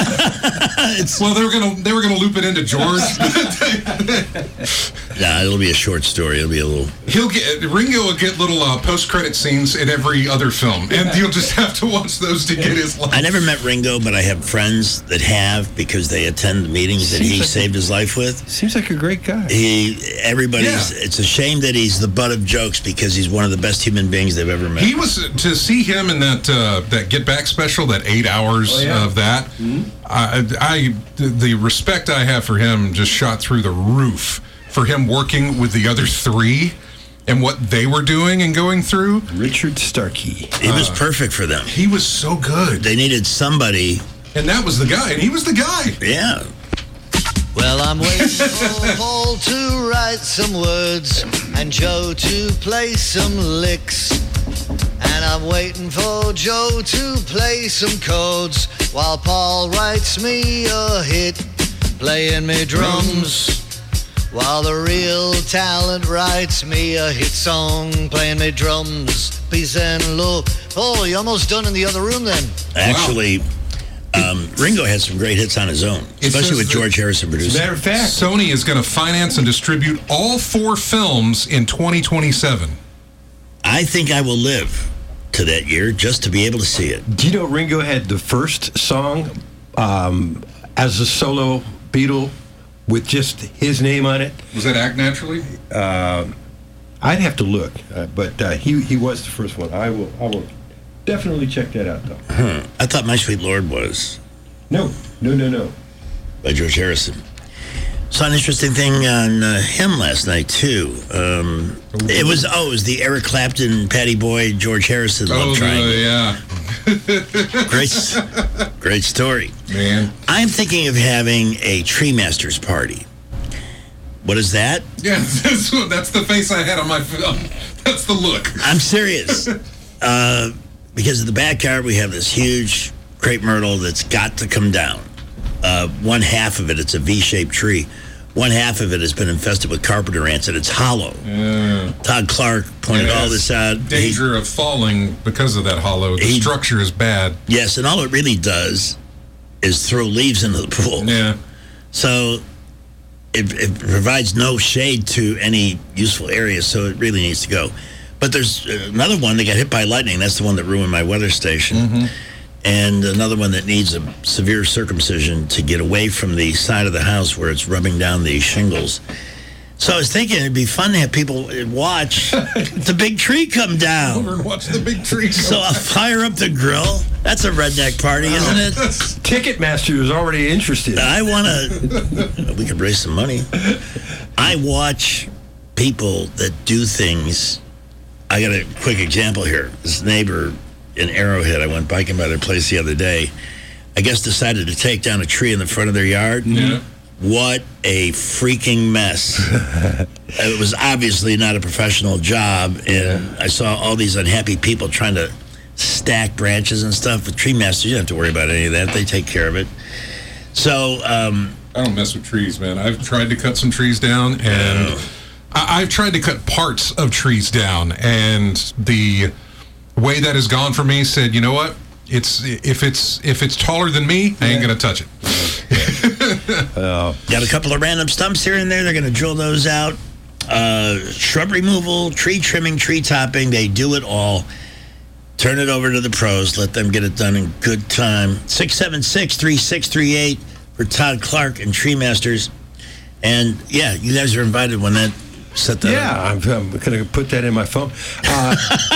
Well, they were gonna they were gonna loop it into George. Nah, it'll be a short story. It'll be a little. He'll get Ringo will get little uh, post credit scenes in every other film, and you'll just have to watch those to get his life. I never met Ringo, but I have friends that have because they attend the meetings that Seems he like saved his life with. Seems like a great guy. He, everybody's. Yeah. It's a shame that he's the butt of jokes because he's one of the best human beings they've ever met. He was to see him in that uh, that Get Back special, that eight hours Oh, yeah. of that. Mhm. I, I the respect I have for him just shot through the roof. For him working with the other three and what they were doing and going through. Richard Starkey. He was perfect for them. He was so good. They needed somebody. And that was the guy, and he was the guy. Yeah. Well, I'm waiting for Paul to write some words and Joe to play some licks. And I'm waiting for Joe to play some chords while Paul writes me a hit, playing me drums. While the real talent writes me a hit song, playing me drums, peace and love. Oh, you're almost done in the other room then. Actually, um, Ringo had some great hits on his own, It especially says with that- George Harrison As a producing. matter of fact, Sony is going to finance and distribute all four films in twenty twenty-seven. I think I will live to that year just to be able to see it. do you know Ringo had the first song um, as a solo Beatle with just his name on it? Was that Act Naturally? Um, I'd have to look, uh, but uh, he he was the first one. I will I will definitely check that out though. Huh. I thought My Sweet Lord was No, no, no, no. by George Harrison. Saw an interesting thing on uh, him last night too. Um, it was oh, it was the Eric Clapton, Patty Boyd, George Harrison love Oh, triangle. yeah. Great, great story. Man. I'm thinking of having a Tree Masters party. What is that? Yeah, that's, what- that's the face I had on my film. That's the look. I'm serious. uh, because of the backyard, we have this huge crepe myrtle that's got to come down. uh, one half of it, it's a V-shaped tree. One half of it has been infested with carpenter ants, and it's hollow. Yeah. Todd Clark pointed Yeah, all this out. Danger he, of falling because of that hollow. The he, structure is bad. Yes, and all it really does is throw leaves into the pool. Yeah. So it, it provides no shade to any useful area, so it really needs to go. But there's another one that got hit by lightning. That's the one that ruined my weather station. Mm-hmm. And another one that needs a severe circumcision to get away from the side of the house where it's rubbing down the shingles. So I was thinking it'd be fun to have people watch the big tree come down. Over and watch the big tree come So I'll fire up the grill. That's a redneck party, isn't it? Ticketmaster is already interested. I want to... We could raise some money. I watch people that do things... I got a quick example here. This neighbor in Arrowhead, I went biking by their place the other day, I guess decided to take down a tree in the front of their yard. Yeah. What a freaking mess. It was obviously not a professional job, and yeah. I saw all these unhappy people trying to stack branches and stuff. With Tree Masters, you don't have to worry about any of that. They take care of it. So, um... I don't mess with trees, man. I've tried to cut some trees down, and... Uh, I've tried to cut parts of trees down, and the way that has gone for me said, you know what? It's if it's if it's taller than me, I ain't gonna touch it. uh, Got a couple of random stumps here and there. They're gonna drill those out. Uh, shrub removal, tree trimming, tree topping. They do it all. Turn it over to the pros. Let them get it done in good time. six seven six, three six three eight for Todd Clark and Tree Masters. And yeah, you guys are invited when that. Set that yeah, up. I'm, I'm going to put that in my phone. Uh,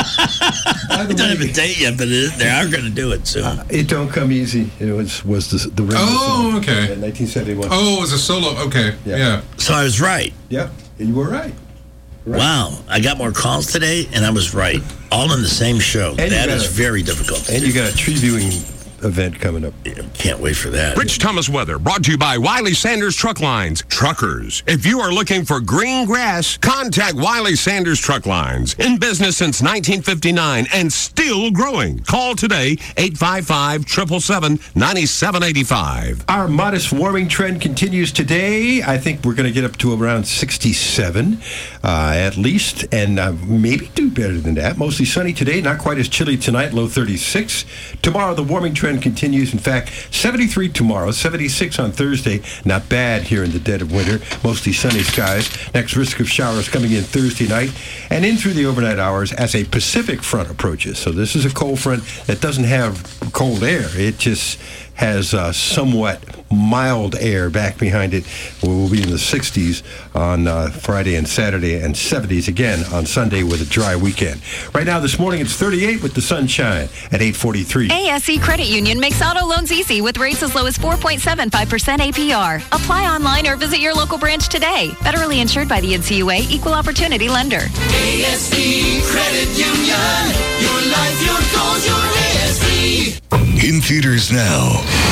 I don't have a date yet, but it, they are going to do it soon. Uh, it Don't Come Easy. It was was the the Ringo Oh, song okay. in nineteen seventy-one. Oh, it was a solo. Okay, yeah. yeah. So I was right. Yeah, you were right. right. Wow, I got more calls today, and I was right. All in the same show. And that is a, very difficult. And you got a tree viewing event coming up. Can't wait for that. Rich Thomas weather brought to you by Wiley Sanders Truck Lines. Truckers, if you are looking for green grass, contact Wiley Sanders Truck Lines. In business since nineteen fifty-nine and still growing. Call today, eight five five, seven seven seven, nine seven eight five. Our modest warming trend continues today. I think we're going to get up to around sixty-seven uh, at least, and uh, maybe do better than that. Mostly sunny today, not quite as chilly tonight, low thirty-six. Tomorrow, the warming trend continues. In fact, seventy-three tomorrow, seventy-six on Thursday. Not bad here in the dead of winter. Mostly sunny skies. Next risk of showers coming in Thursday night and in through the overnight hours as a Pacific front approaches. So this is a cold front that doesn't have cold air. It just has uh, somewhat mild air back behind it. We'll be in the sixties on uh, Friday and Saturday, and seventies again on Sunday with a dry weekend. Right now, this morning, it's thirty-eight with the sunshine at eight forty-three. A S E Credit Union makes auto loans easy with rates as low as four point seven five percent A P R. Apply online or visit your local branch today. Federally insured by the N C U A, Equal Opportunity Lender. A S E Credit Union. Your life, your goals, your A S E. In theaters now,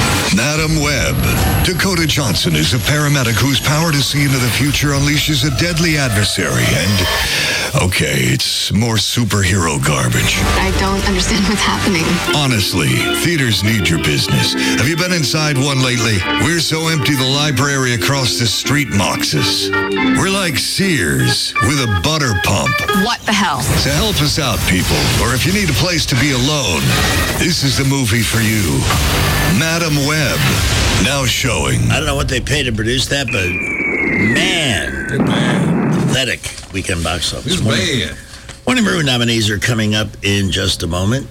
Madam Web. Dakota Johnson is a paramedic whose power to see into the future unleashes a deadly adversary. And, okay, it's more superhero garbage. I don't understand what's happening. Honestly, theaters need your business. Have you been inside one lately? We're so empty the library across the street mocks us. We're like Sears with a butter pump. What the hell? So help us out, people. Or if you need a place to be alone, this is the movie for you. Madam Web, now showing. I don't know what they pay to produce that, but man, pathetic weekend box office. It's bad. Morning Maroon nominees are coming up in just a moment.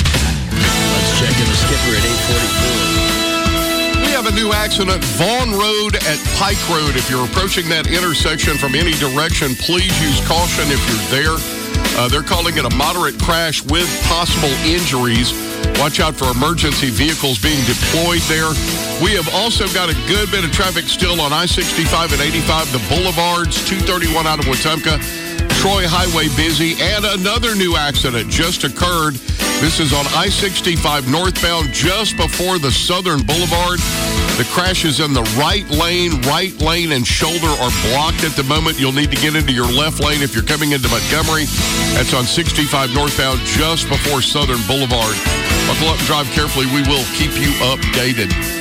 Let's check in the skipper at eight forty-four. We have a new accident, Vaughn Road at Pike Road. If you're approaching that intersection from any direction, please use caution if you're there. Uh, they're calling it a moderate crash with possible injuries. Watch out for emergency vehicles being deployed there. We have also got a good bit of traffic still on I sixty-five and eighty-five, the boulevards, two thirty-one out of Wetumpka, Troy Highway busy, and another new accident just occurred. This is on I sixty-five northbound just before the Southern Boulevard. The crash is in the right lane. Right lane and shoulder are blocked at the moment. You'll need to get into your left lane if you're coming into Montgomery. That's on sixty-five northbound just before Southern Boulevard. Buckle up and drive carefully. We will keep you updated.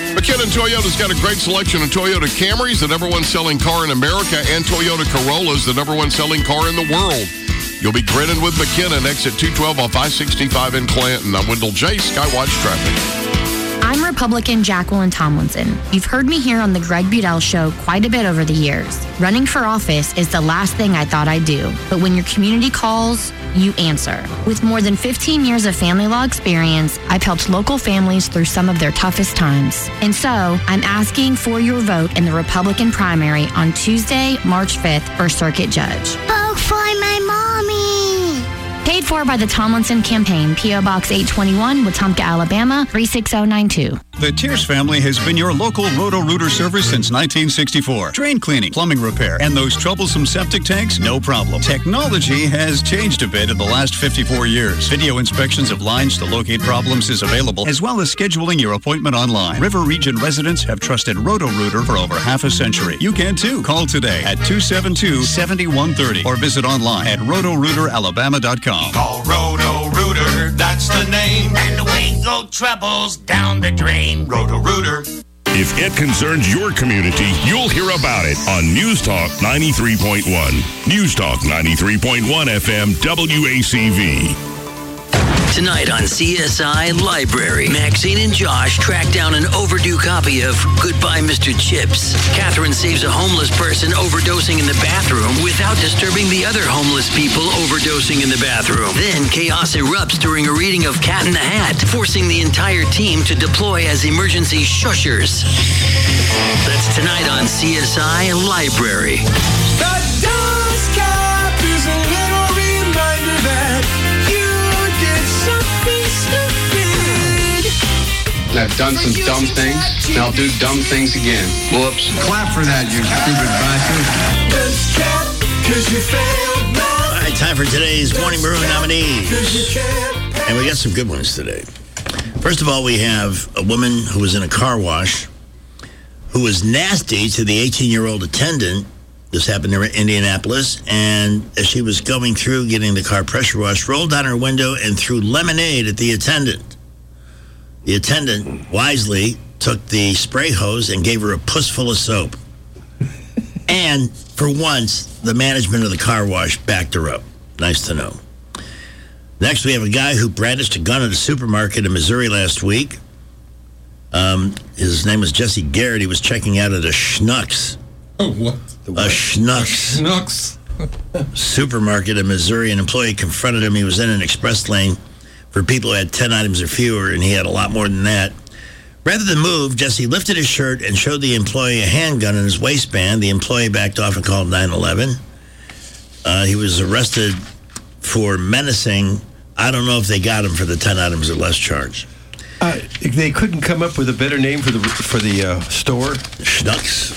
McKinnon Toyota's got a great selection of Toyota Camrys, the number one selling car in America, and Toyota Corollas, the number one selling car in the world. You'll be grinning with McKinnon, exit two twelve off I sixty-five in Clanton. I'm Wendell J. Skywatch Traffic. I'm Republican Jacqueline Tomlinson. You've heard me here on the Greg Budell Show quite a bit over the years. Running for office is the last thing I thought I'd do, but when your community calls, you answer. With more than fifteen years of family law experience, I've helped local families through some of their toughest times. And so, I'm asking for your vote in the Republican primary on Tuesday, March fifth for Circuit Judge. Vote for my mommy. Paid for by the Tomlinson Campaign, P O Box eight twenty-one, Wetumpka, Alabama, three six zero nine two. The Tierce family has been your local Roto-Rooter service since nineteen sixty-four. Drain cleaning, plumbing repair, and those troublesome septic tanks, no problem. Technology has changed a bit in the last fifty-four years. Video inspections of lines to locate problems is available, as well as scheduling your appointment online. River Region residents have trusted Roto-Rooter for over half a century. You can too. Call today at two seven two, seven one three zero or visit online at roto rooter alabama dot com. Call Roto-Rooter, that's the name. And away go troubles down the drain. Roto-Rooter. If it concerns your community, you'll hear about it on News Talk ninety-three point one. News Talk ninety-three point one F M W A C V. Tonight on C S I Library, Maxine and Josh track down an overdue copy of Goodbye, Mister Chips. Catherine saves a homeless person overdosing in the bathroom without disturbing the other homeless people overdosing in the bathroom. Then chaos erupts during a reading of Cat in the Hat, forcing the entire team to deploy as emergency shushers. That's tonight on C S I Library. The dust cap is a little reminder that I've done some dumb things, and I'll do dumb things again. Whoops. Clap for that, you stupid bastard. All right, time for today's Morning Brew nominees. And we got some good ones today. First of all, we have a woman who was in a car wash who was nasty to the eighteen-year-old attendant. This happened in Indianapolis, and as she was going through getting the car pressure washed, rolled down her window and threw lemonade at the attendant. The attendant wisely took the spray hose and gave her a puss full of soap. And for once, the management of the car wash backed her up. Nice to know. Next, we have a guy who brandished a gun at a supermarket in Missouri last week. Um, his name was Jesse Garrett. He was checking out at a Schnucks. Oh, what? A Schnucks. A Schnucks. Supermarket in Missouri. An employee confronted him. He was in an express lane for people who had ten items or fewer, and he had a lot more than that. Rather than move, Jesse lifted his shirt and showed the employee a handgun in his waistband. The employee backed off and called nine one one. Uh, he was arrested for menacing. I don't know if they got him for the ten items or less charge. Uh, they couldn't come up with a better name for the for the uh, store? Schnucks.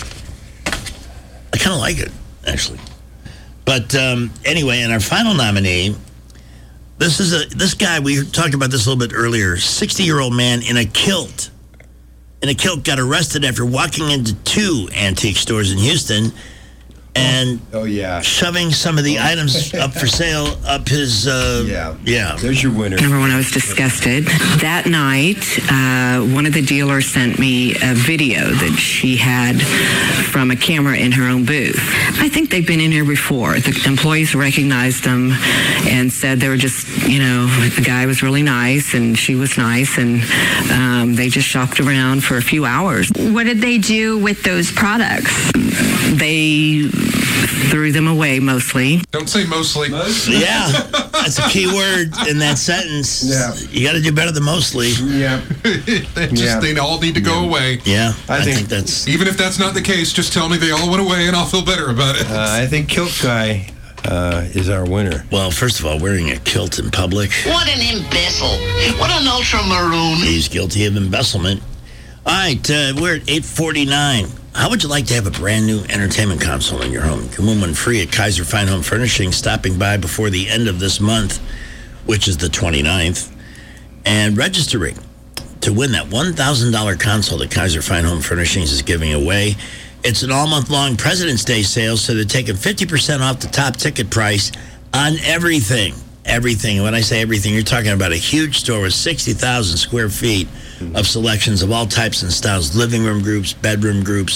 I kind of like it, actually. But um, anyway, and our final nominee, this is a this guy, we talked about this a little bit earlier, sixty-year-old man in a kilt. In a kilt, got arrested after walking into two antique stores in Houston and oh, yeah. shoving some of the items up for sale up his, uh, yeah. yeah. There's your winner. Number one, I was disgusted. That night, uh, one of the dealers sent me a video that she had from a camera in her own booth. I think they've been in here before. The employees recognized them and said they were just, you know, the guy was really nice and she was nice, and um, they just shopped around for a few hours. What did they do with those products? They threw them away mostly. Don't say mostly. Yeah, that's a key word in that sentence. Yeah. You got to do better than mostly. Yeah. they just Yeah. they all need to go away. Yeah, I I, think- think, that's... Even if that's not the case, just tell me they all went away and I'll feel better about it. Uh, I think Kilt Guy uh, is our winner. Well, first of all, wearing a kilt in public. What an imbecile. What an ultramaroon. He's guilty of embezzlement. All right, uh, we're at eight forty-nine. How would you like to have a brand new entertainment console in your home? Come win one free at Kaiser Fine Home Furnishing, stopping by before the end of this month, which is the twenty-ninth, and registering to win that one thousand dollars console that Kaiser Fine Home Furnishings is giving away. It's an all-month-long President's Day sale, so they're taking fifty percent off the top ticket price on everything. everything. And when I say everything, you're talking about a huge store with sixty thousand square feet of selections of all types and styles, living room groups, bedroom groups,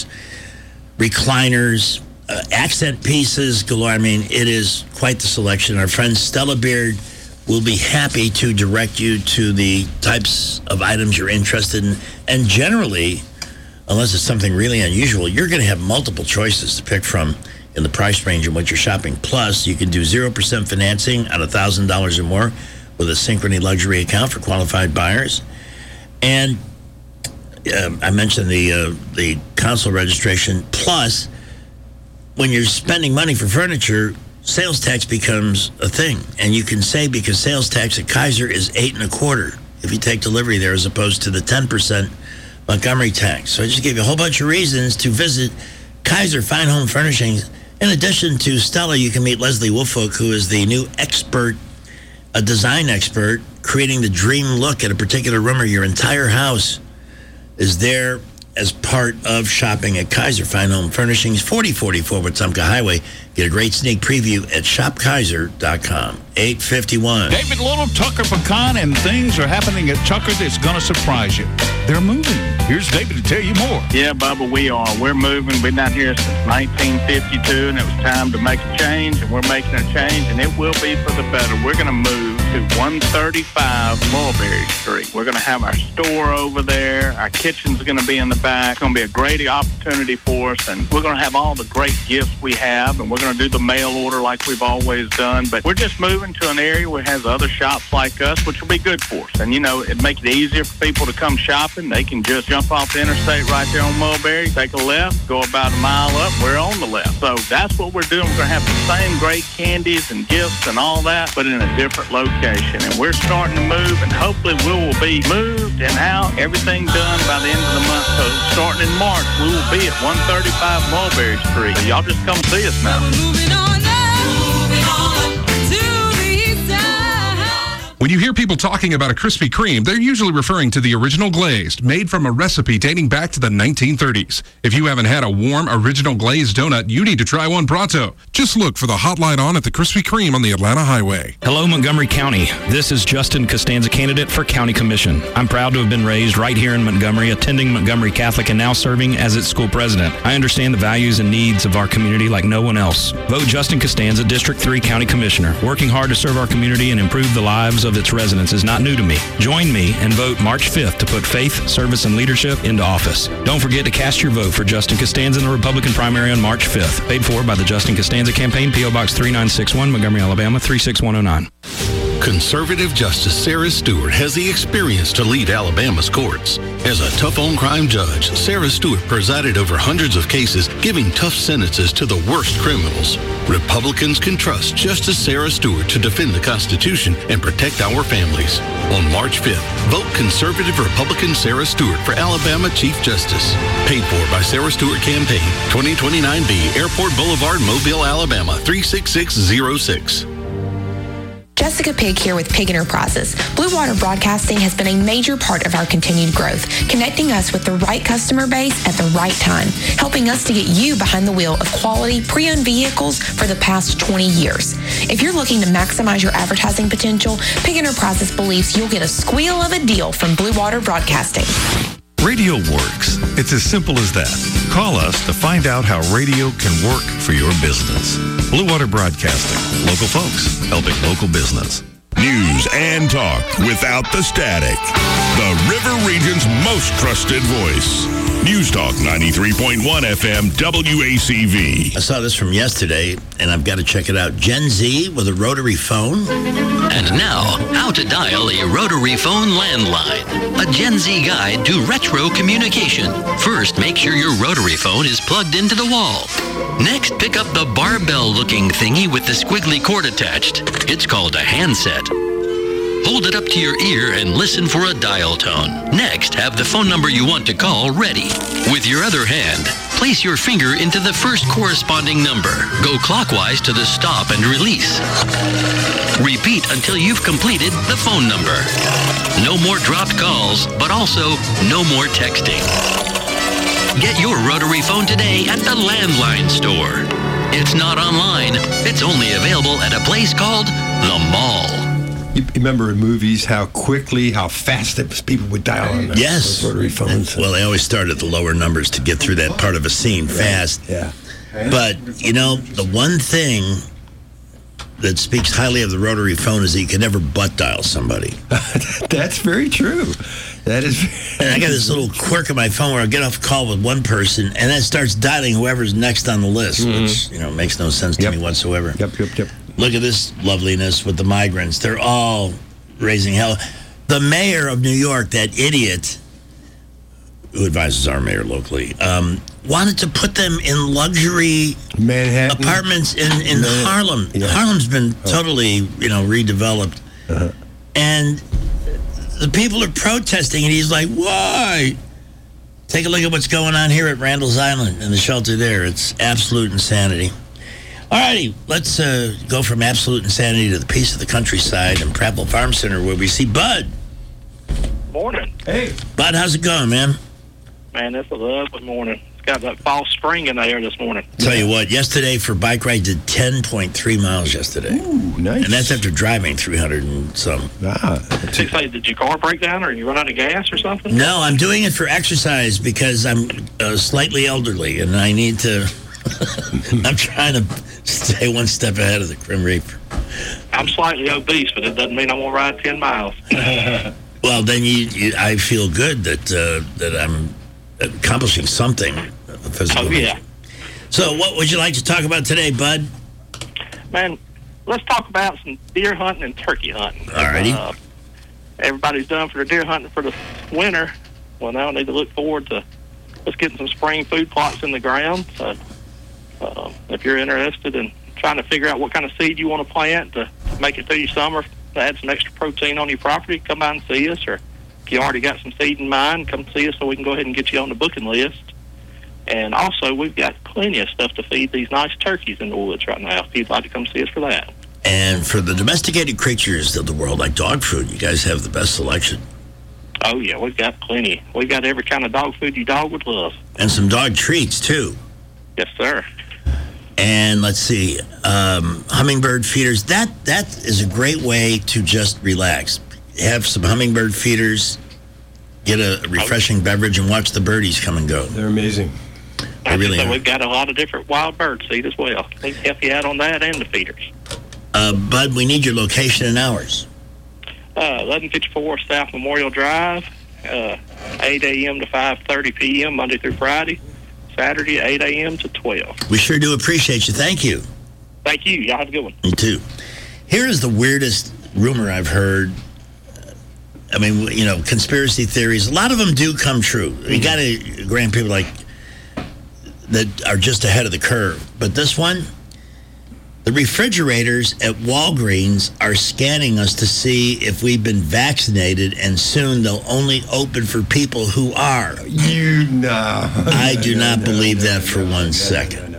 recliners, uh, accent pieces galore. I mean, it is quite the selection. Our friend Stella Beard will be happy to direct you to the types of items you're interested in. And generally, unless it's something really unusual, you're going to have multiple choices to pick from in the price range and what you're shopping. Plus, you can do zero percent financing on one thousand dollars or more with a Synchrony Luxury account for qualified buyers. And uh, I mentioned the uh, the console registration. Plus, when you're spending money for furniture, sales tax becomes a thing. And you can say because sales tax at Kaiser is eight and a quarter if you take delivery there, as opposed to the ten percent Montgomery tax. So I just gave you a whole bunch of reasons to visit Kaiser Fine Home Furnishings. In addition to Stella, you can meet Leslie Woolfolk, who is the new expert, a design expert, creating the dream look at a particular room or your entire house is there as part of shopping at Kaiser Fine Home Furnishings, forty forty-four Wetumpka Highway. Get a great sneak preview at shop kaiser dot com. eight fifty-one. David Little, Tucker Pecan, and things are happening at Tucker that's going to surprise you. They're moving. Here's David to tell you more. Yeah, Bubba, we are. We're moving. We've been down here since nineteen fifty-two, and it was time to make a change, and we're making a change, and it will be for the better. We're going to move to one thirty-five Mulberry Street. We're going to have our store over there. Our kitchen's going to be in the back. It's going to be a great opportunity for us, and we're going to have all the great gifts we have, and we're going to do the mail order like we've always done. But we're just moving to an area where it has other shops like us, which will be good for us. And, you know, it makes it easier for people to come shopping. They can just jump off the interstate right there on Mulberry, take a left, go about a mile up. We're on the left. So that's what we're doing. We're going to have the same great candies and gifts and all that, but in a different location. And we're starting to move, and hopefully we will be moved and out, everything done by the end of the month. So starting in March, we will be at one thirty-five Mulberry Street. So y'all just come see us now. Moving on now, moving on to the east side. When you hear people talking about a Krispy Kreme, they're usually referring to the original glazed, made from a recipe dating back to the nineteen thirties. If you haven't had a warm, original glazed donut, you need to try one pronto. Just look for the hot light on at the Krispy Kreme on the Atlanta Highway. Hello, Montgomery County. This is Justin Costanza, candidate for County Commission. I'm proud to have been raised right here in Montgomery, attending Montgomery Catholic and now serving as its school president. I understand the values and needs of our community like no one else. Vote Justin Costanza, District three County Commissioner. Working hard to serve our community and improve the lives of its residents is not new to me. Join me and vote March fifth to put faith, service, and leadership into office. Don't forget to cast your vote for Justin Costanza in the Republican primary on March fifth. Paid for by the Justin Costanza Campaign, P O Box three nine six one, Montgomery, Alabama, three six one oh nine. Conservative Justice Sarah Stewart has the experience to lead Alabama's courts. As a tough-on-crime judge, Sarah Stewart presided over hundreds of cases, giving tough sentences to the worst criminals. Republicans can trust Justice Sarah Stewart to defend the Constitution and protect our families. On March fifth, vote Conservative Republican Sarah Stewart for Alabama Chief Justice. Paid for by Sarah Stewart Campaign, twenty twenty-nine B, Airport Boulevard, Mobile, Alabama, three six six zero six. Jessica Pig here with Pig Enterprises. Blue Water Broadcasting has been a major part of our continued growth, connecting us with the right customer base at the right time, helping us to get you behind the wheel of quality pre-owned vehicles for the past twenty years. If you're looking to maximize your advertising potential, Pig Enterprises believes you'll get a squeal of a deal from Blue Water Broadcasting. Radio works. It's as simple as that. Call us to find out how radio can work for your business. Blue Water Broadcasting. Local folks helping local business. News and talk without the static. The River Region's most trusted voice. News Talk ninety-three point one F M W A C V. I saw this from yesterday, and I've got to check it out. Gen Z with a rotary phone. And now, how to dial a rotary phone landline. A Gen Z guide to retro communication. First, make sure your rotary phone is plugged into the wall. Next, pick up the barbell-looking thingy with the squiggly cord attached. It's called a handset. Hold it up to your ear and listen for a dial tone. Next, have the phone number you want to call ready. With your other hand, place your finger into the first corresponding number. Go clockwise to the stop and release. Repeat until you've completed the phone number. No more dropped calls, but also no more texting. Get your rotary phone today at the Landline Store. It's not online. It's only available at a place called The Mall. You remember in movies how quickly, how fast it was, people would dial on those, Yes. those rotary phones. Well, they always start at the lower numbers to get through that part of a scene fast. Yeah. But, you know, the one thing that speaks highly of the rotary phone is that you can never butt dial somebody. That's very true. That is. And I got this little quirk on my phone where I'll get off a call with one person and then it starts dialing whoever's next on the list, mm-hmm. which, you know, makes no sense to yep. me whatsoever. Yep, yep, yep. Look at this loveliness with the migrants. They're all raising hell. The mayor of New York, that idiot who advises our mayor locally, um, wanted to put them in luxury Manhattan apartments in, in Man- Harlem. yeah. Harlem's been Oh. totally, you know, redeveloped. Uh-huh. And the people are protesting, and he's like, why? Take a look at what's going on here at Randall's Island and the shelter there. It's absolute insanity. All righty, let's uh, go from absolute insanity to the peace of the countryside and Prattville Farm Center where we see Bud. Morning. Hey. Bud, how's it going, man? Man, it's a lovely morning. It's got that fall spring in the air this morning. Tell you what, yesterday for bike ride did ten point three miles yesterday. Ooh, nice. And that's after driving three hundred and some. Ah. Did you say, did your car break down or you run out of gas or something? No, I'm doing it for exercise because I'm uh, slightly elderly and I need to, I'm trying to stay one step ahead of the Grim Reaper. I'm slightly obese, but it doesn't mean I won't ride ten miles. Well, then you, you, I feel good that uh, that I'm accomplishing something physical. Oh, yeah. So what would you like to talk about today, Bud? Man, let's talk about some deer hunting and turkey hunting. All righty. Uh, everybody's done for the deer hunting for the winter. Well, now I need to look forward to let's getting some spring food plots in the ground. So uh, if you're interested in trying to figure out what kind of seed you want to plant to make it through your summer, to add some extra protein on your property, come by and see us. Or if you already got some seed in mind, come see us so we can go ahead and get you on the booking list. And also, we've got plenty of stuff to feed these nice turkeys in the woods right now, if you'd like to come see us for that. And for the domesticated creatures of the world, like dog food, you guys have the best selection. Oh, yeah, we've got plenty. We've got every kind of dog food your dog would love. And some dog treats, too. Yes, sir. And let's see, um, hummingbird feeders. That That is a great way to just relax. Have some hummingbird feeders, get a refreshing beverage, and watch the birdies come and go. They're amazing. They really so are. we've got a lot of different wild bird seed as well. We can help you out on that and the feeders. Uh, Bud, we need your location and hours. Uh, eleven fifty-four South Memorial Drive, uh, eight a.m. to five thirty p.m. Monday through Friday. Saturday, eight a.m. to twelve. We sure do appreciate you. Thank you. Thank you. Y'all have a good one. Me too. Here is the weirdest rumor I've heard. I mean, you know, conspiracy theories. A lot of them do come true. You got to grant people like that are just ahead of the curve. But this one, the refrigerators at Walgreens are scanning us to see if we've been vaccinated, and soon they'll only open for people who are. You know. I do not believe that for one second.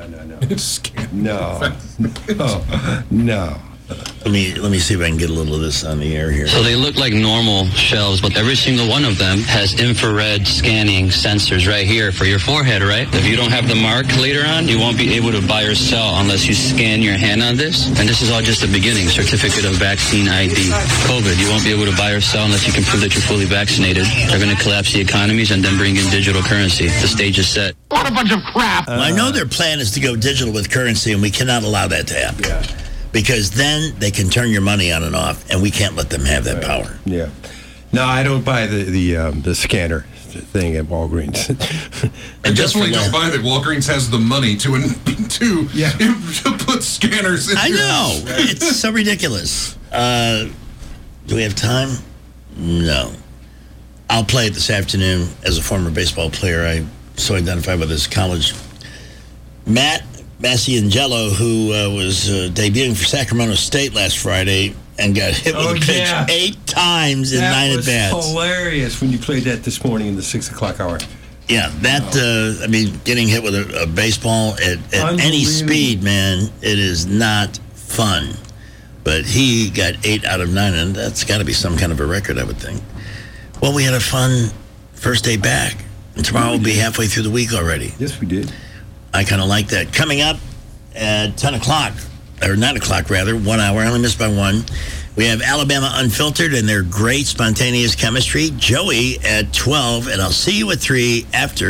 No. No. No. Let me let me see if I can get a little of this on the air here. So they look like normal shelves, but every single one of them has infrared scanning sensors right here for your forehead, right? If you don't have the mark later on, you won't be able to buy or sell unless you scan your hand on this. And this is all just the beginning, certificate of vaccine I D. COVID, you won't be able to buy or sell unless you can prove that you're fully vaccinated. They're going to collapse the economies and then bring in digital currency. The stage is set. What a bunch of crap. Well, I know their plan is to go digital with currency, and we cannot allow that to happen. Yeah. Because then they can turn your money on and off, and we can't let them have that Right. power. Yeah. No, I don't buy the the um, the scanner thing at Walgreens. I definitely don't buy that Walgreens has the money to to, Yeah. to put scanners in I your- know. It's so ridiculous. Uh, do we have time? No. I'll play it this afternoon. As a former baseball player, I so identified with this college. Matt Massiangelo, who uh, was uh, debuting for Sacramento State last Friday and got hit with Oh, a pitch yeah. eight times in that nine was at-bats. hilarious when you played that this morning in the six o'clock hour. Yeah, that, uh, I mean, getting hit with a, a baseball at, at any Unbelievable. speed, man, it is not fun. But he got eight out of nine, and that's got to be some kind of a record, I would think. Well, we had a fun first day back, and tomorrow will be halfway through the week already. Yes, we did. I kind of like that. Coming up at ten o'clock, or nine o'clock rather, one hour. I only missed by one. We have Alabama Unfiltered and their great spontaneous chemistry. Joey at twelve, and I'll see you at three after